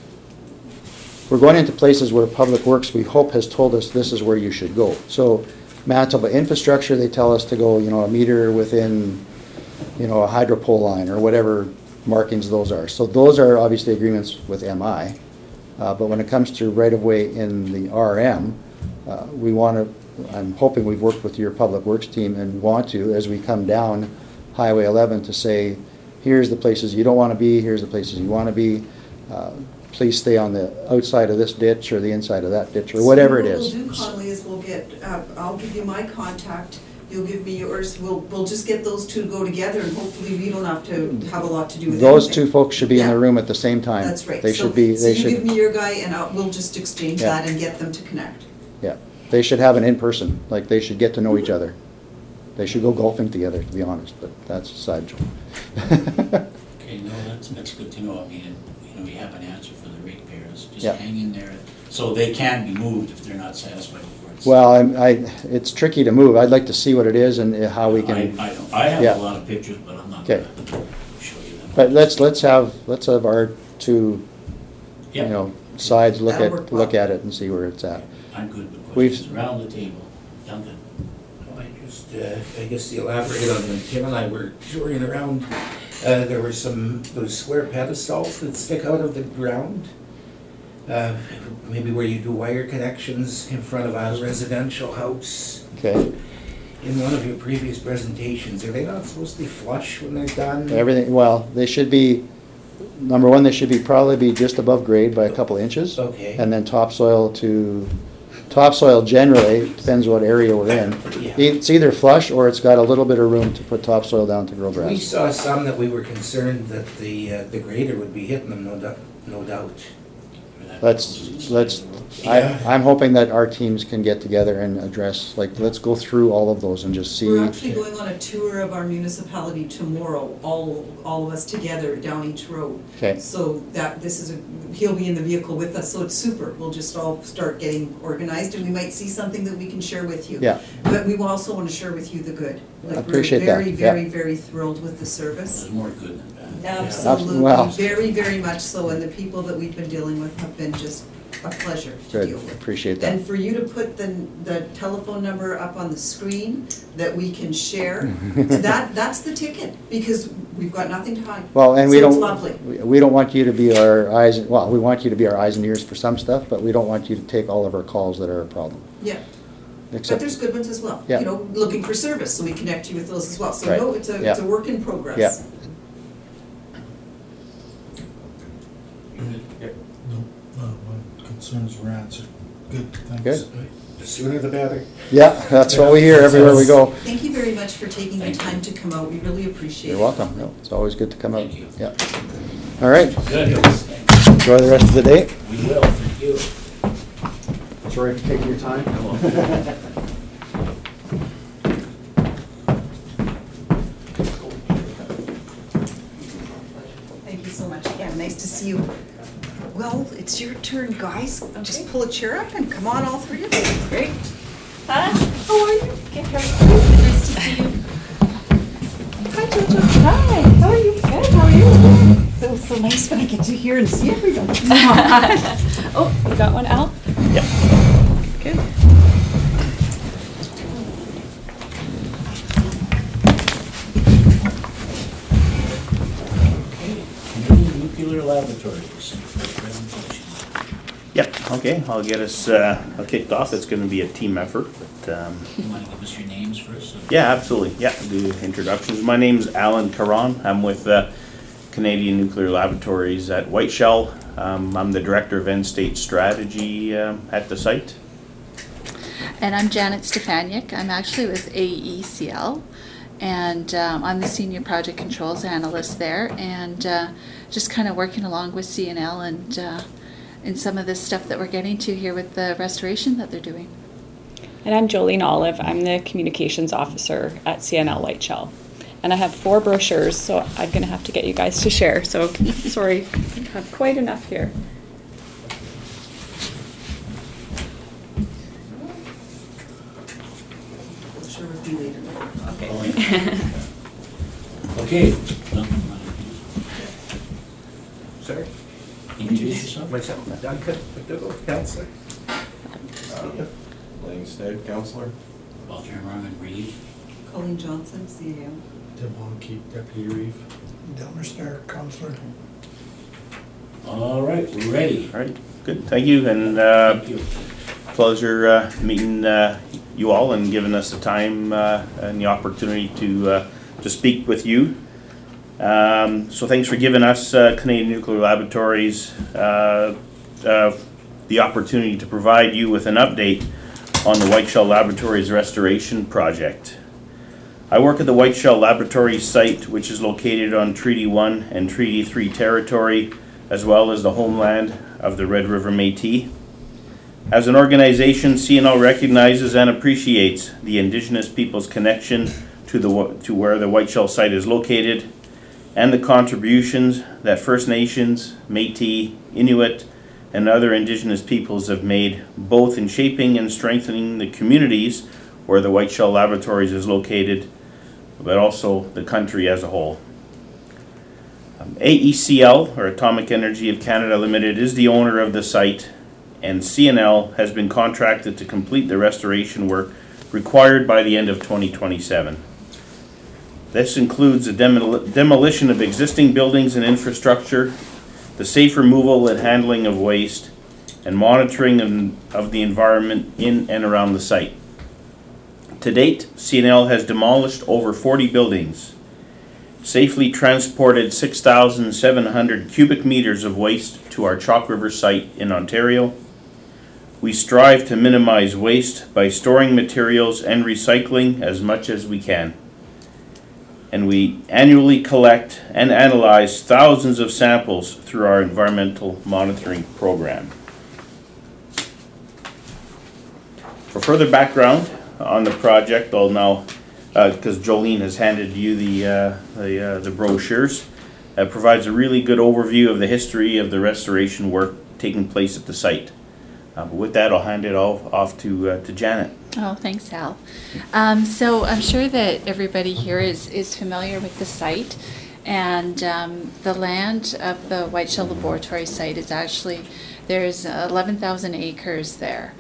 we're going into places where Public Works, we hope, has told us this is where you should go. So Manitoba Infrastructure, they tell us to go, you know, a meter within, you know, a hydro pole line or whatever markings those are. So those are obviously agreements with M I. Uh, but when it comes to right-of-way in the R M, uh, we want to, I'm hoping we've worked with your Public Works team and want to, as we come down Highway eleven, to say, here's the places you don't want to be, here's the places you want to be. Uh, Please stay on the outside of this ditch or the inside of that ditch, or whatever it is. So what we'll do, Conley, is we'll get, uh, I'll give you my contact, you'll give me yours, we'll, we'll just get those two to go together, and hopefully we don't have to have a lot to do with Those anything. two folks should be in the Yeah. room at the same time. That's right. They So- should be, So they you give should, me your guy, and I'll, we'll just exchange Yeah. that and get them to connect. yeah, they should have an in-person, like, they should get to know each other. They should go golfing together, to be honest, but that's a side joke. Okay, no, that's, that's good to know, I mean, you know, you have an answer for the ratepayers, just Yeah. hang in there, so they can be moved if they're not satisfied with where it's. Well, I'm, I, it's tricky to move. I'd like to see what it is and uh, how we I, can, I don't, I Yeah. have a lot of pictures, but I'm not Okay. gonna show you them. but let's, let's have, let's have our two, you Yeah. know, sides look That'll at, work well. look at it and see where it's at. I'm good with We've- questions, around the table, Duncan. Well, I just, uh, I guess to elaborate on when Tim and I were touring around, uh, there were some, those square pedestals that stick out of the ground. Uh, maybe where you do wire connections in front of a residential house. Okay, in one of your previous presentations, are they not supposed to be flush when they're done? Everything, well, they should be, number one, they should be, probably be just above grade by a couple inches. Okay. And then topsoil to, topsoil generally, depends what area we're in. Yeah. It's either flush or it's got a little bit of room to put topsoil down to grow We grass. saw some that we were concerned that the, uh, the grader would be hitting them, no doubt, no doubt. Let's, let's, I, Yeah. I'm hoping that our teams can get together and address, like, let's go through all of those and just see. We're actually going on a tour of our municipality tomorrow, all, all of us together down each road. Okay. So that, this is a, he'll be in the vehicle with us, so it's super. We'll just all start getting organized and we might see something that we can share with you. Yeah. But we also want to share with you the good. Like, Appreciate that, We're very, yeah. very, very thrilled with the service. There's more good than bad. Absolutely, Wow. very, very much so, and the people that we've been dealing with have been just a pleasure to Good, deal with. appreciate that. And for you to put the, the telephone number up on the screen that we can share, that, that's the ticket, because we've got nothing to hide. Well, and we So don't. it's lovely. we- We don't want you to be our eyes, well, we want you to be our eyes and ears for some stuff, but we don't want you to take all of our calls that are a problem. Yeah, but Except, there's good ones as well. Yeah. You know, looking for service, so we connect you with those as well. So Right. no, it's a, Yeah. it's a work in progress. Yeah. No, no, my concerns were answered. Good, thanks. Good. The sooner the better. yeah, that's what we hear everywhere we go. Thank you very much for taking the Thank you. time to come out. We really appreciate it. You're welcome. No, it's always good to come out. Thank you. Yeah. All right, Good. enjoy the rest of the day. We will, thank you. Sorry for taking your time. Thank you so much. Yeah, nice to see you. Well, it's your turn, guys. Just pull a chair up and come on, all three of you. Great. Hi. How are you? Good. How are you? Nice to see you. Hi, Jojo. Hi. How are you? Good. How are you? So, so nice when I get to hear and see everyone. Oh, you got one, Al? Yeah. Good. New Nuclear Laboratories, presentation. Yep, okay, I'll get us uh, kicked off. It's gonna be a team effort, but, um, You want to give us your names first? so- yeah, absolutely, yeah, do introductions. My name's Alan Caron. I'm with uh, Canadian Nuclear Laboratories at White Shell. Um, I'm the Director of End State Strategy um, at the site. And I'm Janet Stefaniak. I'm actually with A E C L, and um, I'm the Senior Project Controls Analyst there, and uh, just kind of working along with C N L and uh, in some of this stuff that we're getting to here with the restoration that they're doing. And I'm Jolene Olive. I'm the Communications Officer at C N L White Shell. And I have four brochures, so I'm going to have to get you guys to share. So, sorry, I have quite enough here. We'll share with you later. Okay. Oh, yeah. Okay. um, Sorry. Introduce yourself. Myself, Duncan McDougall, Counselor. Lang Stead, Counselor. Walter Norman Reed. Colleen Johnson, C A M. Tim Honky, Deputy Reeve. Delmer Stark, Counselor. All right, we're ready. All right, good, thank you, and uh, Thank you. pleasure uh, meeting uh, you all and giving us the time uh, and the opportunity to uh, to speak with you. Um, so thanks for giving us uh, Canadian Nuclear Laboratories uh, uh, the opportunity to provide you with an update on the White Shell Laboratories restoration project. I work at the White Shell Laboratories site, which is located on Treaty one and Treaty three territory, as well as the homeland of the Red River Métis. As an organization, C N L recognizes and appreciates the Indigenous people's connection to the to where the White Shell site is located, and the contributions that First Nations, Métis, Inuit, and other Indigenous peoples have made, both in shaping and strengthening the communities where the White Shell Laboratories is located, but also the country as a whole. Um, A E C L, or Atomic Energy of Canada Limited, is the owner of the site, and C N L has been contracted to complete the restoration work required by the end of twenty twenty-seven. This includes the demol demolition of existing buildings and infrastructure, the safe removal and handling of waste, and monitoring of, of the environment in and around the site. To date, C N L has demolished over forty buildings, safely transported six thousand seven hundred cubic meters of waste to our Chalk River site in Ontario. We strive to minimize waste by storing materials and recycling as much as we can. And we annually collect and analyze thousands of samples through our environmental monitoring program. For further background on the project, I'll now, because uh, Jolene has handed you the, uh, the, uh, the brochures, uh, provides a really good overview of the history of the restoration work taking place at the site. Uh, but with that, I'll hand it all off to, uh, to Janet. Oh, thanks, Al. Um, so I'm sure that everybody here is, is familiar with the site, and um, the land of the Whiteshell Laboratory site is actually, there's eleven thousand acres there.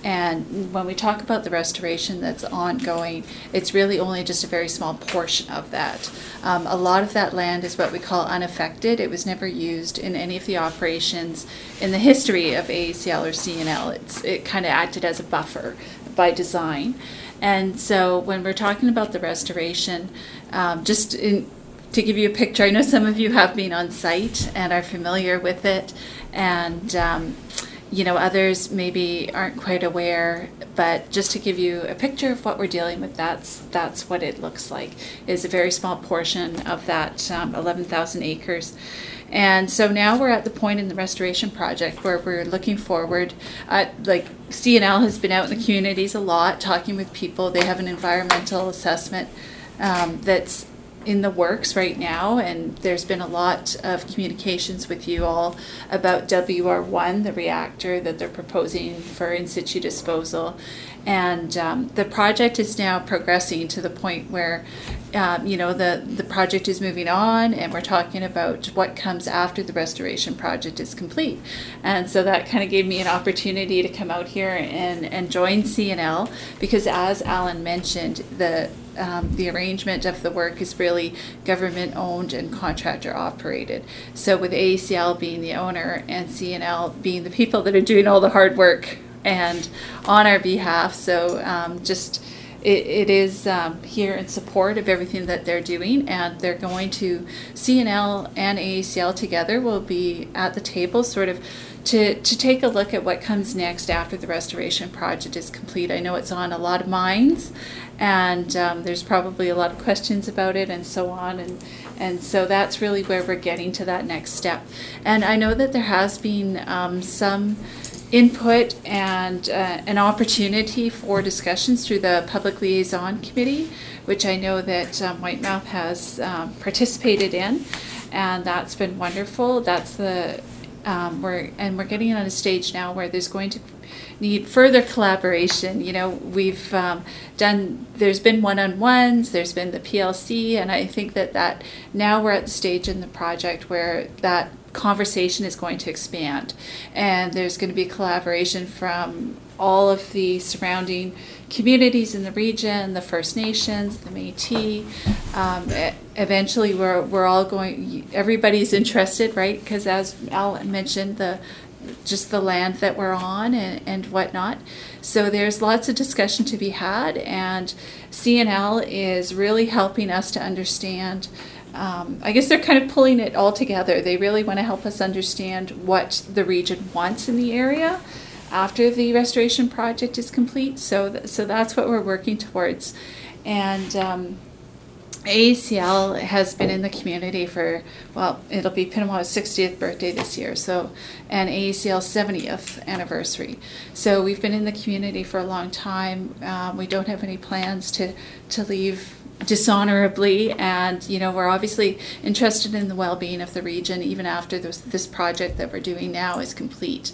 And when we talk about the restoration that's ongoing, it's really only just a very small portion of that. Um, a lot of that land is what we call unaffected. It was never used in any of the operations in the history of A A C L or C N L. It's, it kind of acted as a buffer by design. And so when we're talking about the restoration, um, just in, to give you a picture, I know some of you have been on site and are familiar with it, and um, you know, others maybe aren't quite aware, but just to give you a picture of what we're dealing with, that's that's what it looks like. It's a very small portion of that um, eleven thousand acres. And so now we're at the point in the restoration project where we're looking forward. Uh, like C N L has been out in the communities a lot, talking with people. They have an environmental assessment um, that's in the works right now, and there's been a lot of communications with you all about W R one, the reactor that they're proposing for in situ disposal. And um, the project is now progressing to the point where um, you know, the, the project is moving on, and we're talking about what comes after the restoration project is complete. And so that kind of gave me an opportunity to come out here and, and join C N L, because as Alan mentioned, the Um, the arrangement of the work is really government owned and contractor operated. So with A A C L being the owner and C N L being the people that are doing all the hard work and on our behalf, so um, just it, it is um, here in support of everything that they're doing, and they're going to, C N L and A A C L together will be at the table sort of to, to take a look at what comes next after the restoration project is complete. I know it's on a lot of minds, and um, there's probably a lot of questions about it and so on, and and so that's really where we're getting to that next step. And I know that there has been um, some input and uh, an opportunity for discussions through the Public Liaison Committee, which I know that um, Whitemouth has um, participated in, and that's been wonderful. That's the um, we're and we're getting on a stage now where there's going to need further collaboration. You know, we've um, done, there's been one-on-ones, there's been the P L C, and I think that, that now we're at the stage in the project where that conversation is going to expand, and there's going to be collaboration from all of the surrounding communities in the region, the First Nations, the Métis. Um, eventually we're, we're all going, everybody's interested, right? Because as Al mentioned, the just the land that we're on and, and whatnot. So there's lots of discussion to be had, and C N L is really helping us to understand, um, I guess they're kind of pulling it all together. They really want to help us understand what the region wants in the area after the restoration project is complete. So, th so that's what we're working towards. And um, A A C L has been in the community for, well, it'll be Pinawa's sixtieth birthday this year, so, and A A C L's seventieth anniversary. So we've been in the community for a long time. Um, we don't have any plans to, to leave dishonorably, and you know, we're obviously interested in the well-being of the region even after this, this project that we're doing now is complete.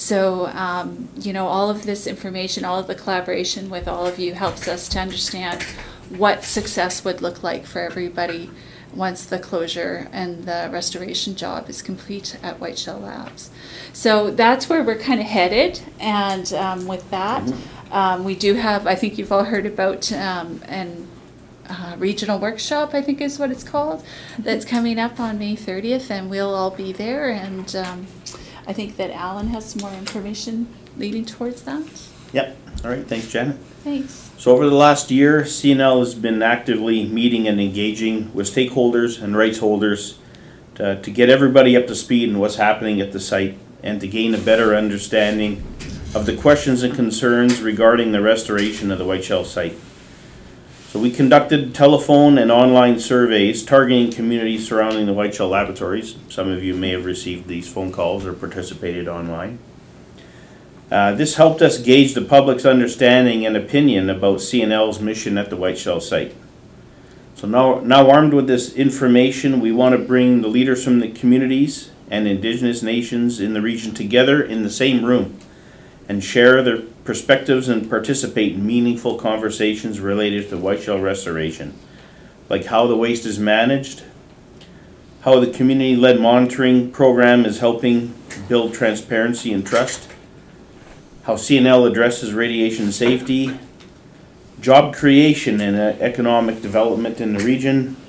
So um, you know, all of this information, all of the collaboration with all of you helps us to understand what success would look like for everybody once the closure and the restoration job is complete at Whiteshell Labs. So that's where we're kind of headed, and um, with that, um, we do have, I think you've all heard about um, an uh, regional workshop, I think is what it's called, that's coming up on May thirtieth, and we'll all be there, and um, I think that Alan has some more information leading towards that. Yep, all right, thanks, Janet. Thanks. So over the last year, C N L has been actively meeting and engaging with stakeholders and rights holders to, to get everybody up to speed on what's happening at the site and to gain a better understanding of the questions and concerns regarding the restoration of the Whiteshell site. So we conducted telephone and online surveys targeting communities surrounding the Whiteshell laboratories. Some of you may have received these phone calls or participated online. Uh, this helped us gauge the public's understanding and opinion about C N L's mission at the Whiteshell site. So now, now armed with this information, we want to bring the leaders from the communities and Indigenous nations in the region together in the same room and share their perspectives and participate in meaningful conversations related to Whiteshell restoration, like how the waste is managed, how the community-led monitoring program is helping build transparency and trust, how C N L addresses radiation safety, job creation and uh, economic development in the region,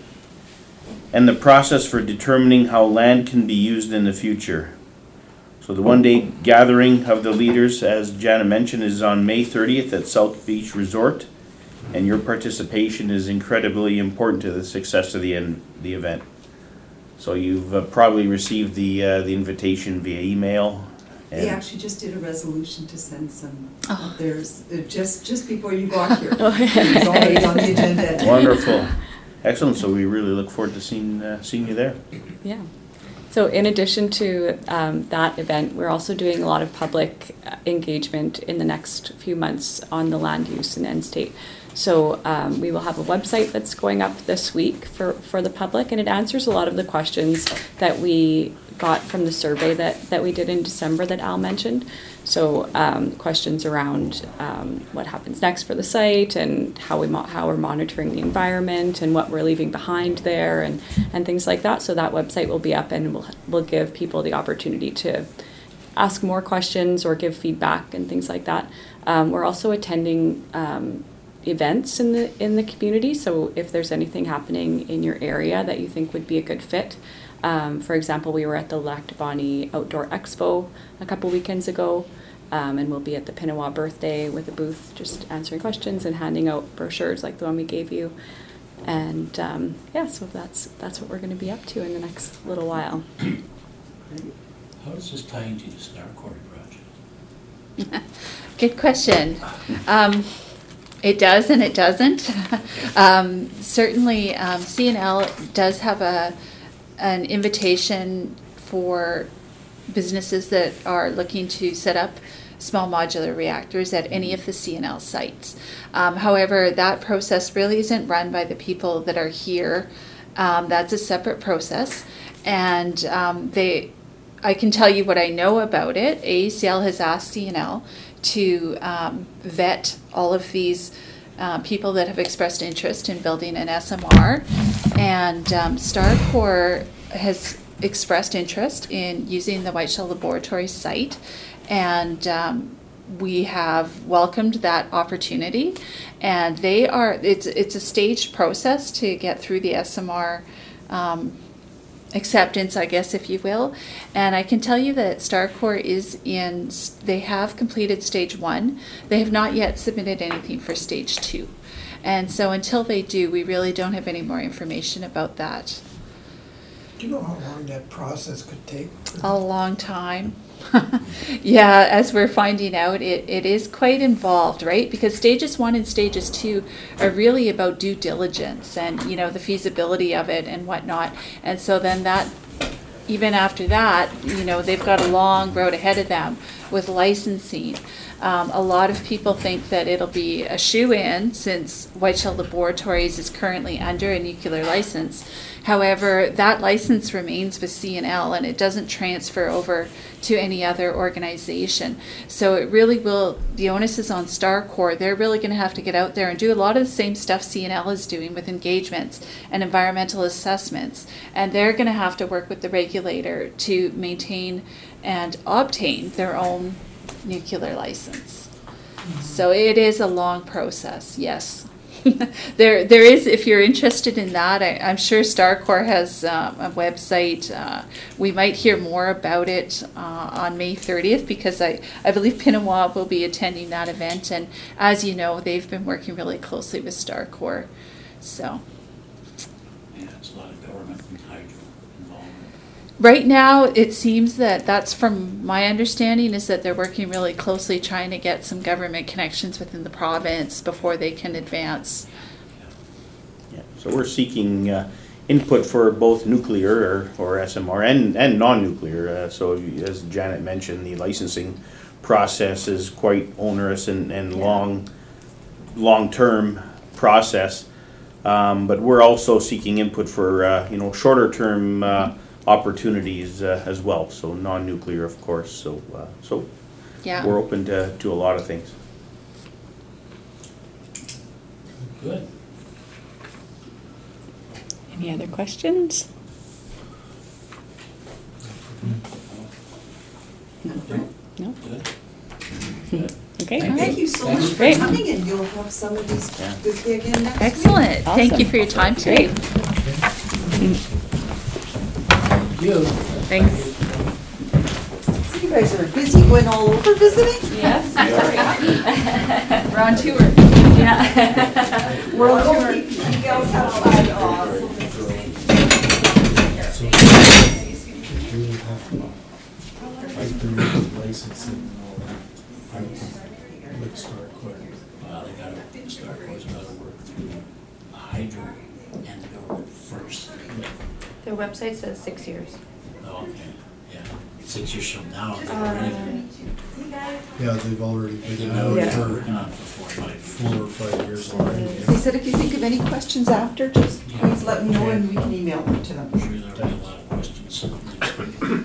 and the process for determining how land can be used in the future. So the one-day gathering of the leaders, as Jana mentioned, is on May thirtieth at South Beach Resort, and your participation is incredibly important to the success of the, en- the event. So you've uh, probably received the, uh, the invitation via email. They and- actually just did a resolution to send some, Oh. there's, uh, just, just before you got here. Oh, yeah. It was already on the agenda. Wonderful. Excellent, so we really look forward to seeing, uh, seeing you there. Yeah. So in addition to um, that event, we're also doing a lot of public uh, engagement in the next few months on the land use in end state. So um, we will have a website that's going up this week for, for the public, and it answers a lot of the questions that we got from the survey that, that we did in December that Al mentioned. So um, questions around um, what happens next for the site and how we mo- how we're monitoring the environment and what we're leaving behind there and, and things like that. So that website will be up and we'll, we'll give people the opportunity to ask more questions or give feedback and things like that. Um, we're also attending um, events in the in the community. So if there's anything happening in your area that you think would be a good fit. Um, for example, we were at the Lac du Bonny Outdoor Expo a couple weekends ago, um, and we'll be at the Pinawa birthday with a booth just answering questions and handing out brochures like the one we gave you. And um, yeah, so that's that's what we're going to be up to in the next little while. How does this tie into the Star Quarry project? Good question. Um, it does and it doesn't. um, certainly, um, C N L does have a an invitation for businesses that are looking to set up small modular reactors at any of the C N L sites. Um, however, that process really isn't run by the people that are here. Um, that's a separate process, and um, they. I can tell you what I know about it. A E C L has asked C N L to um, vet all of these uh, people that have expressed interest in building an S M R, and um, StarCorp has expressed interest in using the Whiteshell Laboratory site, and um, we have welcomed that opportunity. And they are it's it's a staged process to get through the S M R. Um, acceptance, I guess, if you will. And I can tell you that StarCorp is in, they have completed stage one. They have not yet submitted anything for stage two. And so until they do, we really don't have any more information about that. Do you know how long that process could take? A long time. Yeah, as we're finding out, it, it is quite involved, right? Because stages one and stages two are really about due diligence and, you know, the feasibility of it and whatnot. And so then that, even after that, you know, they've got a long road ahead of them with licensing. Um, a lot of people think that it'll be a shoe-in since Whiteshell Laboratories is currently under a nuclear license. However, that license remains with C N L and it doesn't transfer over to any other organization. So it really will, the onus is on StarCorp. They're really going to have to get out there and do a lot of the same stuff C N L is doing with engagements and environmental assessments. And they're going to have to work with the regulator to maintain and obtain their own nuclear license. So it is a long process, yes. there, there is, if you're interested in that, I, I'm sure StarCorps has um, a website. Uh, we might hear more about it uh, on May thirtieth because I, I believe Pinawa will be attending that event. And as you know, they've been working really closely with StarCorps. So Yeah, it's a lot of government and hydro involvement. right now, it seems that that's from my understanding is that they're working really closely trying to get some government connections within the province before they can advance. Yeah, so we're seeking uh, input for both nuclear or, or S M R and, and non-nuclear. Uh, so as Janet mentioned, the licensing process is quite onerous and, and Yeah. long, long-term process. Um, but we're also seeking input for, uh, you know, shorter-term uh, opportunities uh, as well. So non-nuclear, of course. So, uh, so Yeah. we're open to, to a lot of things. Good. Any other questions? No? Good. Okay. Thank Thank you so much for Great. coming, and you'll have some of these Yeah. with you again next week. Excellent. Thank you Awesome. for your time today. Great. Thank you. Thanks. So you guys are busy going all over visiting? Yes. We're on tour. Yeah. We're on tour. You guys have fun. Awesome. So, we will have to fight the licensing and all that. I would start quick. Well, they gotta, start boys gotta work through the hydro and the government first. Their website says six years. Oh, okay, yeah. Six years from now, they're ready. Yeah, they've already been They've out been for working on it for four or five four or five years already. They said if you think of any questions after, just please let me know and we can email them to them. I'm sure there'll be a lot of questions next week.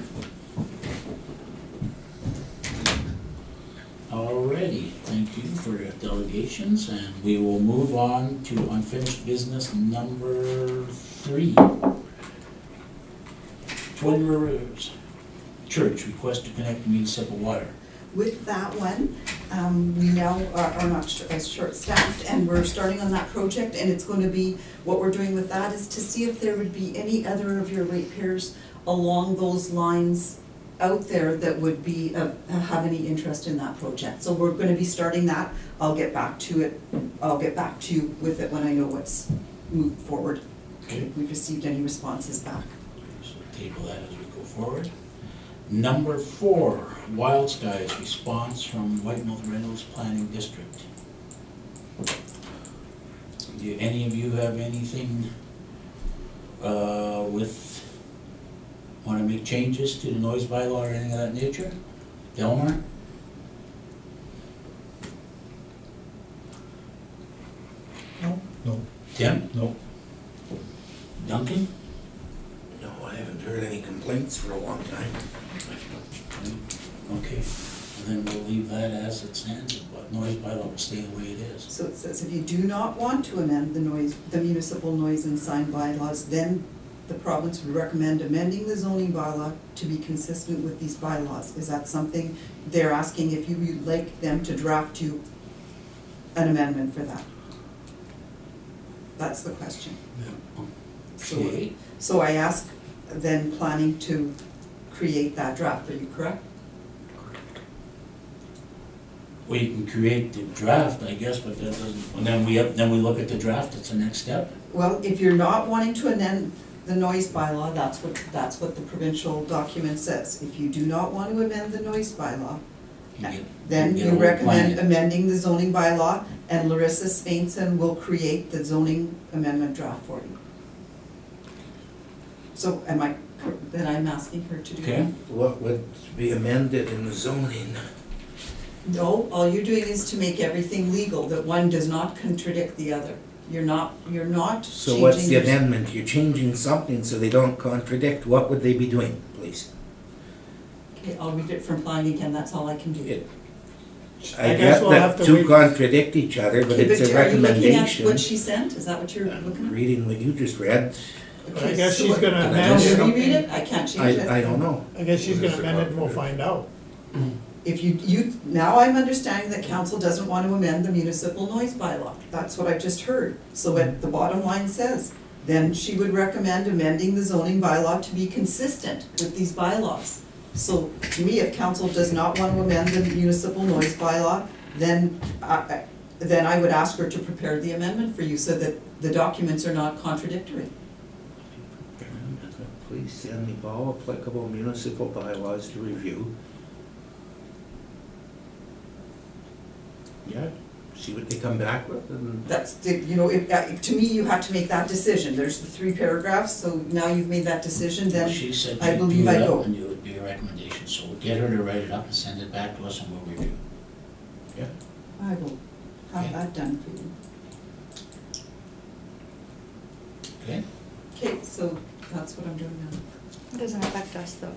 Alrighty, thank you for your delegations, and we will move on to unfinished business number three. Twin Rivers Church request to connect municipal water. With that one, um, we now are, are not sh- as short-staffed, and we're starting on that project, and it's gonna be, what we're doing with that is to see if there would be any other of your ratepayers along those lines out there that would be, uh, have any interest in that project. So we're gonna be starting that. I'll get back to it, I'll get back to you with it when I know what's moved forward. Okay. If we've received any responses back. So table that as we go forward. Number four, Wild Skies response from Whitemouth Reynolds Planning District. Do any of you have anything uh, with, want to make changes to the noise bylaw or anything of that nature? Delmar? No? No, Tim? no. Duncan? No, I haven't heard any complaints for a long time. Okay, and then we'll leave that as it stands, but noise bylaw will stay the way it is. So it says, if you do not want to amend the noise, the municipal noise and sign bylaws, then the province would recommend amending the zoning bylaw to be consistent with these bylaws. Is that something they're asking if you would like them to draft you an amendment for that? That's the question. So, Okay, so I ask then planning to create that draft, are you correct? well, you can create the draft, I guess, but that doesn't, and then we, up- then we look at the draft, it's the next step. Well, if you're not wanting to amend the noise bylaw, that's what, that's what the provincial document says. If you do not want to amend the noise bylaw, You get- then get you a whole recommend plan. amending the zoning bylaw, and Larissa Spainson will create the zoning amendment draft for you. So am I, cor- then I'm asking her to do that? Okay, What would be amended in the zoning? No, all you're doing is to make everything legal, that one does not contradict the other. You're not, you're not So changing what's the your- amendment? You're changing something so they don't contradict. What would they be doing, please? Okay, I'll read it from planning again, that's all I can do. It- I I guess get we'll have that to two wait. contradict each other, but Okay, it's a are you looking at recommendation. what she sent? Is that what you're I'm looking at? reading what you just read. I guess so she's what- gonna Can I Want amend me to it. reread it? I can't change it. I, I don't know. I guess she's gonna amend it and we'll find out. if you, you, now I'm understanding that council doesn't want to amend the municipal noise bylaw. That's what I've just heard. So what the bottom line says, then she would recommend amending the zoning bylaw to be consistent with these bylaws. So to me, if council does not want to amend the municipal noise bylaw, then, uh, then I would ask her to prepare the amendment for you so that the documents are not contradictory. Please send me all applicable municipal bylaws to review. Yeah, see what they come back with and. That's, the- you know, if, uh, to me, you have to make that decision. There's the three paragraphs, so now you've made that decision, then She said I you'd believe do I it up go. and it would be a recommendation, so we'll get her to write it up and send it back to us and we'll review. Yeah. I will have Okay. that done for you. Okay? Okay, so that's what I'm doing now. It doesn't affect us though.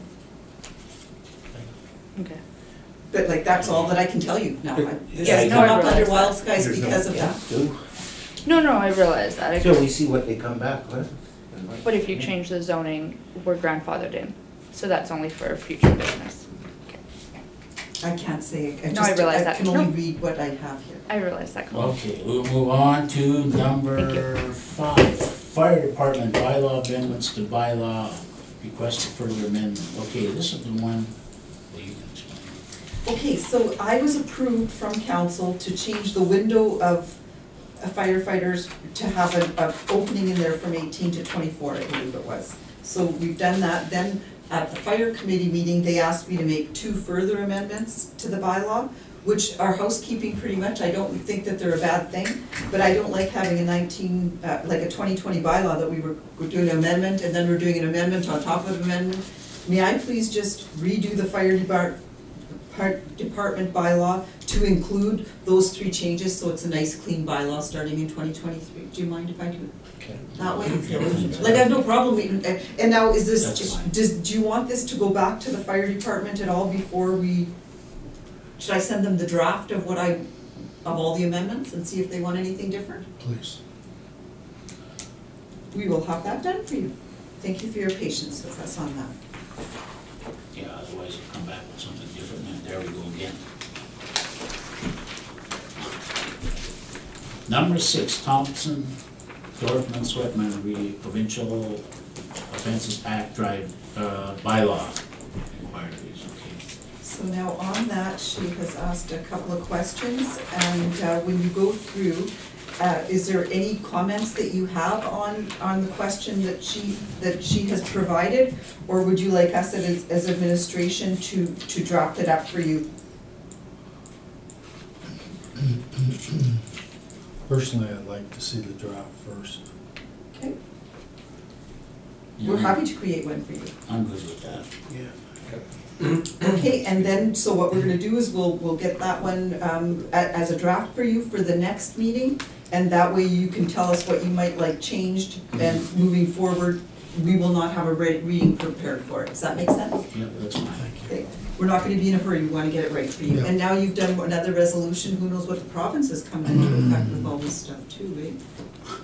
Okay. But like, that's all that I can tell you now. I- This Yeah, has no, come I up under realize Wild that. Skies There's no- because of yeah, that. do. No, no, I realize that. I Till we just- see what they come back with. and what- But if you change the zoning, we're grandfathered in. So that's only for future business. I can't say, I No, I just, realize I that. can only No. read what I have here. I realize that. Okay, we'll move on to Thank number five, fire department bylaw amendments to bylaw, request for further amendment. Okay, this is the one, well, you can explain. Okay, so I was approved from council to change the window of firefighters to have an, a opening in there from eighteen to twenty-four, I believe it was. So we've done that, then at the fire committee meeting, they asked me to make two further amendments to the bylaw, which are housekeeping pretty much. I don't think that they're a bad thing, but I don't like having a nineteen, uh, like a twenty twenty bylaw that we were, we're doing an amendment and then we're doing an amendment on top of an amendment. May I please just redo the fire depart, part, department bylaw to include those three changes, so it's a nice clean bylaw starting in twenty twenty-three? Do you mind if I do it Okay. that way? Like, I have no problem, even- and and now is this, That's fine. does, do you want this to go back to the fire department at all before we, should I send them the draft of what I, of all the amendments and see if they want anything different? Please. We will have that done for you. Thank you for your patience with us on that. Yeah, otherwise you'll come back with something different, and there we go again. Number six, Thompson, Dorfman, Sweatman, re Provincial Offenses Act Drive, uh, bylaw. Inquiries, okay. So now on that, she has asked a couple of questions, and uh, when you go through, uh, is there any comments that you have on, on the question that she, that she has provided? Or would you like us as, as administration to, to draft it up for you? Personally, I'd like to see the draft first. Okay, we're happy to create one for you. I'm good with that. Yeah. Okay, and then, so what we're gonna do is we'll, we'll get that one, um, a- as a draft for you for the next meeting. And that way you can tell us what you might like changed, and moving forward, we will not have a re- reading prepared for it. Does that make sense? Yeah, that's fine. Okay, we're not gonna be in a hurry, we wanna get it right for you. Yeah. And now you've done another resolution, who knows what the province is coming into effect with all this stuff too, right?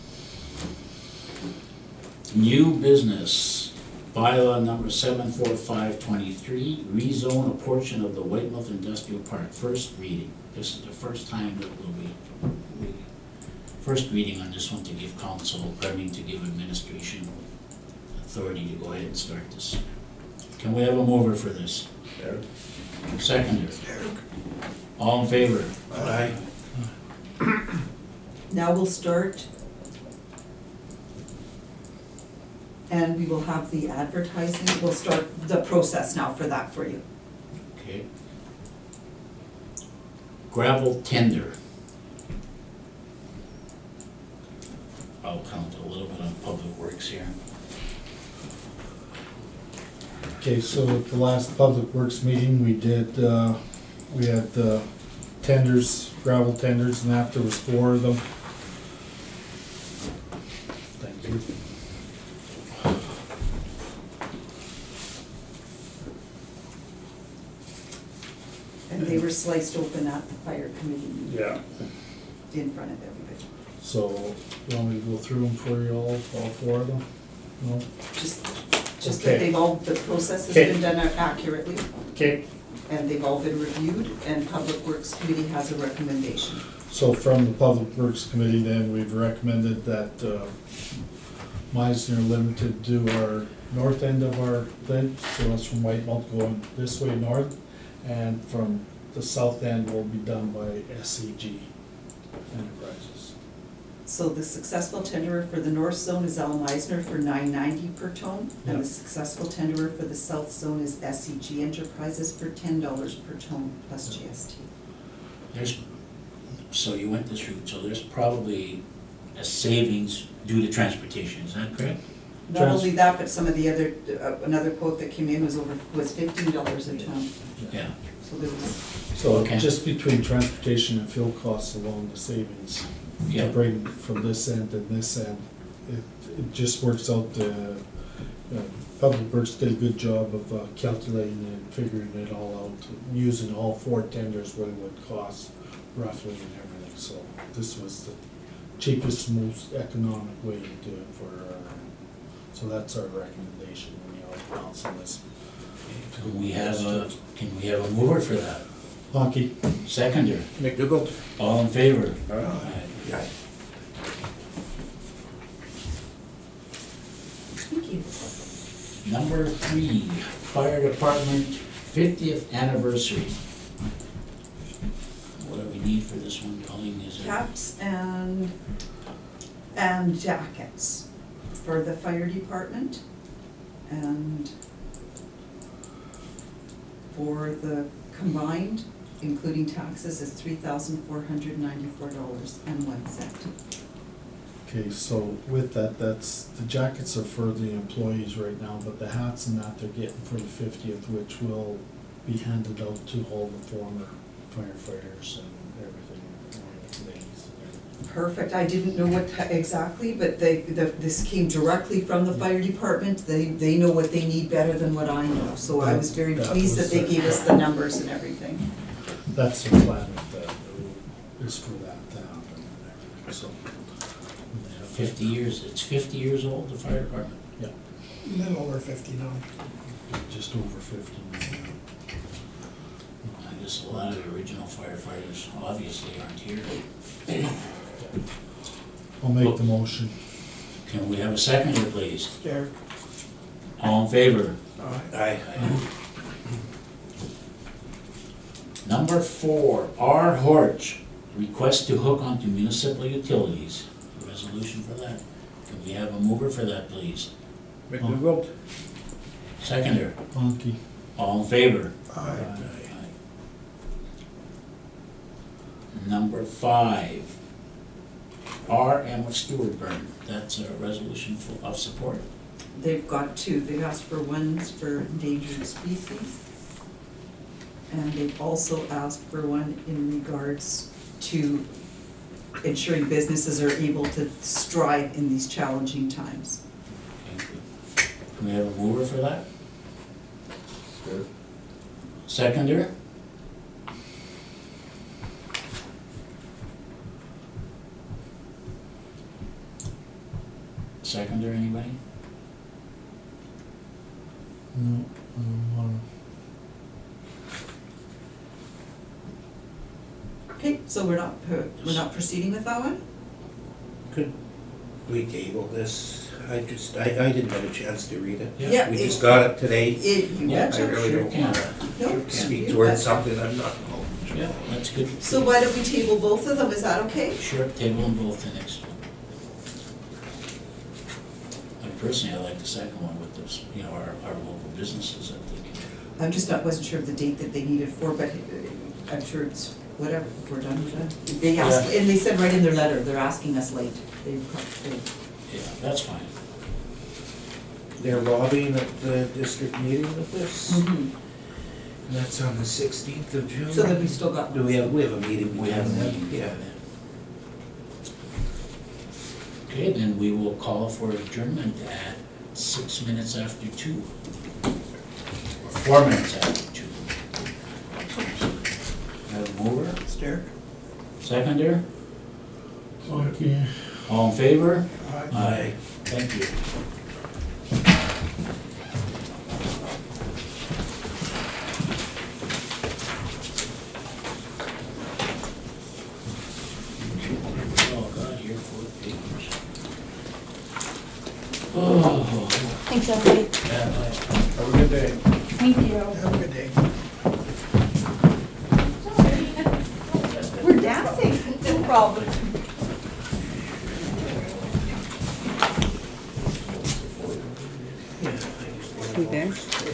New business, bylaw number seven four five twenty-three, rezone a portion of the Whitemouth Industrial Park, first reading. This is the first time that we'll be, we, first reading on this one to give council, I mean, to give administration authority to go ahead and start this. Can we have a mover for this? Seconder. All in favor? Aye. Now we'll start. And we will have the advertising, we'll start the process now for that for you. Okay. Gravel tender. I'll count a little bit on Public Works here. Okay, so at the last Public Works meeting, we did, uh, we had uh, tenders, gravel tenders, and that, there was four of them. Thank you. And they were sliced open at the fire committee meeting Yeah. in front of everybody. So, you want me to go through them for you all, all four of them? No? Just, just Okay. that they've all, the process has Okay. been done accurately. Okay. and they've all been reviewed, and Public Works Committee has a recommendation. So from the Public Works Committee, then, we've recommended that uh, Meisner Limited do our north end of our thing, so that's from Whitemount going this way north, and from the south end will be done by S E G Enterprises. So the successful tenderer for the north zone is Al Meisner for nine ninety per ton, and Yep. the successful tenderer for the south zone is S E G Enterprises for ten dollars per ton plus G S T. There's, so you went this route, so there's probably a savings due to transportation, is that correct? Not only that, but some of the other, uh, another quote that came in was over, was fifteen dollars a ton, Yeah. so there was, So Okay. just between transportation and fuel costs alone, the savings, to Yeah, bring from this end and this end, it, it just works out, uh, uh, Public Works did a good job of uh, calculating and figuring it all out, using all four tenders, what it would cost roughly and everything, so this was the cheapest, most economic way to do it for, uh, so that's our recommendation when you all council this. can we have a, can we have a mover for that? Honky, Seconder, McDougall? all in favor? Aye. Aye. thank you. Number three, Fire Department fiftieth anniversary. What do we need for this one, Colleen, is it? Caps and, and jackets for the fire department, and for the combined, including taxes, is three thousand four hundred ninety-four dollars and one cent. okay, so with that, that's, the jackets are for the employees right now, but the hats and that they're getting for the fiftieth, which will be handed out to all the former firefighters and everything, all the ladies. Perfect, I didn't know what ta- exactly, but they, the, this came directly from the fire department, they, they know what they need better than what I know, so I was very That pleased was that they the- gave us the numbers and everything. That's the plan with that, is for that to happen and everything, so. Fifty years, it's fifty years old, the fire department? Yeah, And then over fifty now. just over fifty. I guess a lot of the original firefighters obviously aren't here. I'll make the motion. Can we have a seconder, please? Derek? All in favor? Aye. Number four, R. Horch, request to hook onto municipal utilities. Resolution for that. Can we have a mover for that, please? McDougall? Seconder, Honky. all in favor? Aye. Number five, R M of Stewart Burn. That's a resolution for, of support. They've got two, they've asked for ones for endangered species, and they've also asked for one in regards to ensuring businesses are able to strive in these challenging times. Can we have a mover for that? Seconder? Seconder, anybody? No, I don't wanna. Okay, so we're not, uh, we're not proceeding with that one? Could we table this? I just, I, I didn't have a chance to read it. Yeah, We it- just got it today. It, you Yeah, betcha. I really sure don't can. wanna No, speak you towards betcha. something I'm not knowledgeable. Yeah, that's good. So why don't we table both of them, is that okay? Sure, table them both the next one. I personally, I like the second one with those, you know, our, our local businesses, I think. I'm just not, wasn't sure of the date that they needed for, but uh, I'm sure it's, whatever, if we're done, we're done. They asked, and they said right in their letter, they're asking us late. They, they, Yeah, that's fine. They're lobbying at the district meeting with this, Mhm. and that's on the sixteenth of June. So then we still got. Do we have, we have a meeting? We have a meeting. Yeah. Okay, then we will call for adjournment at six minutes after two. Or four minutes after two. Have a mover, It's Derek? seconder, Okay. all in favor? Aye. Aye. Thank you. Oh, Thanks, everybody. yeah, like, Have a good day. Thank you. Have a good day. We're dancing. No problem. You there?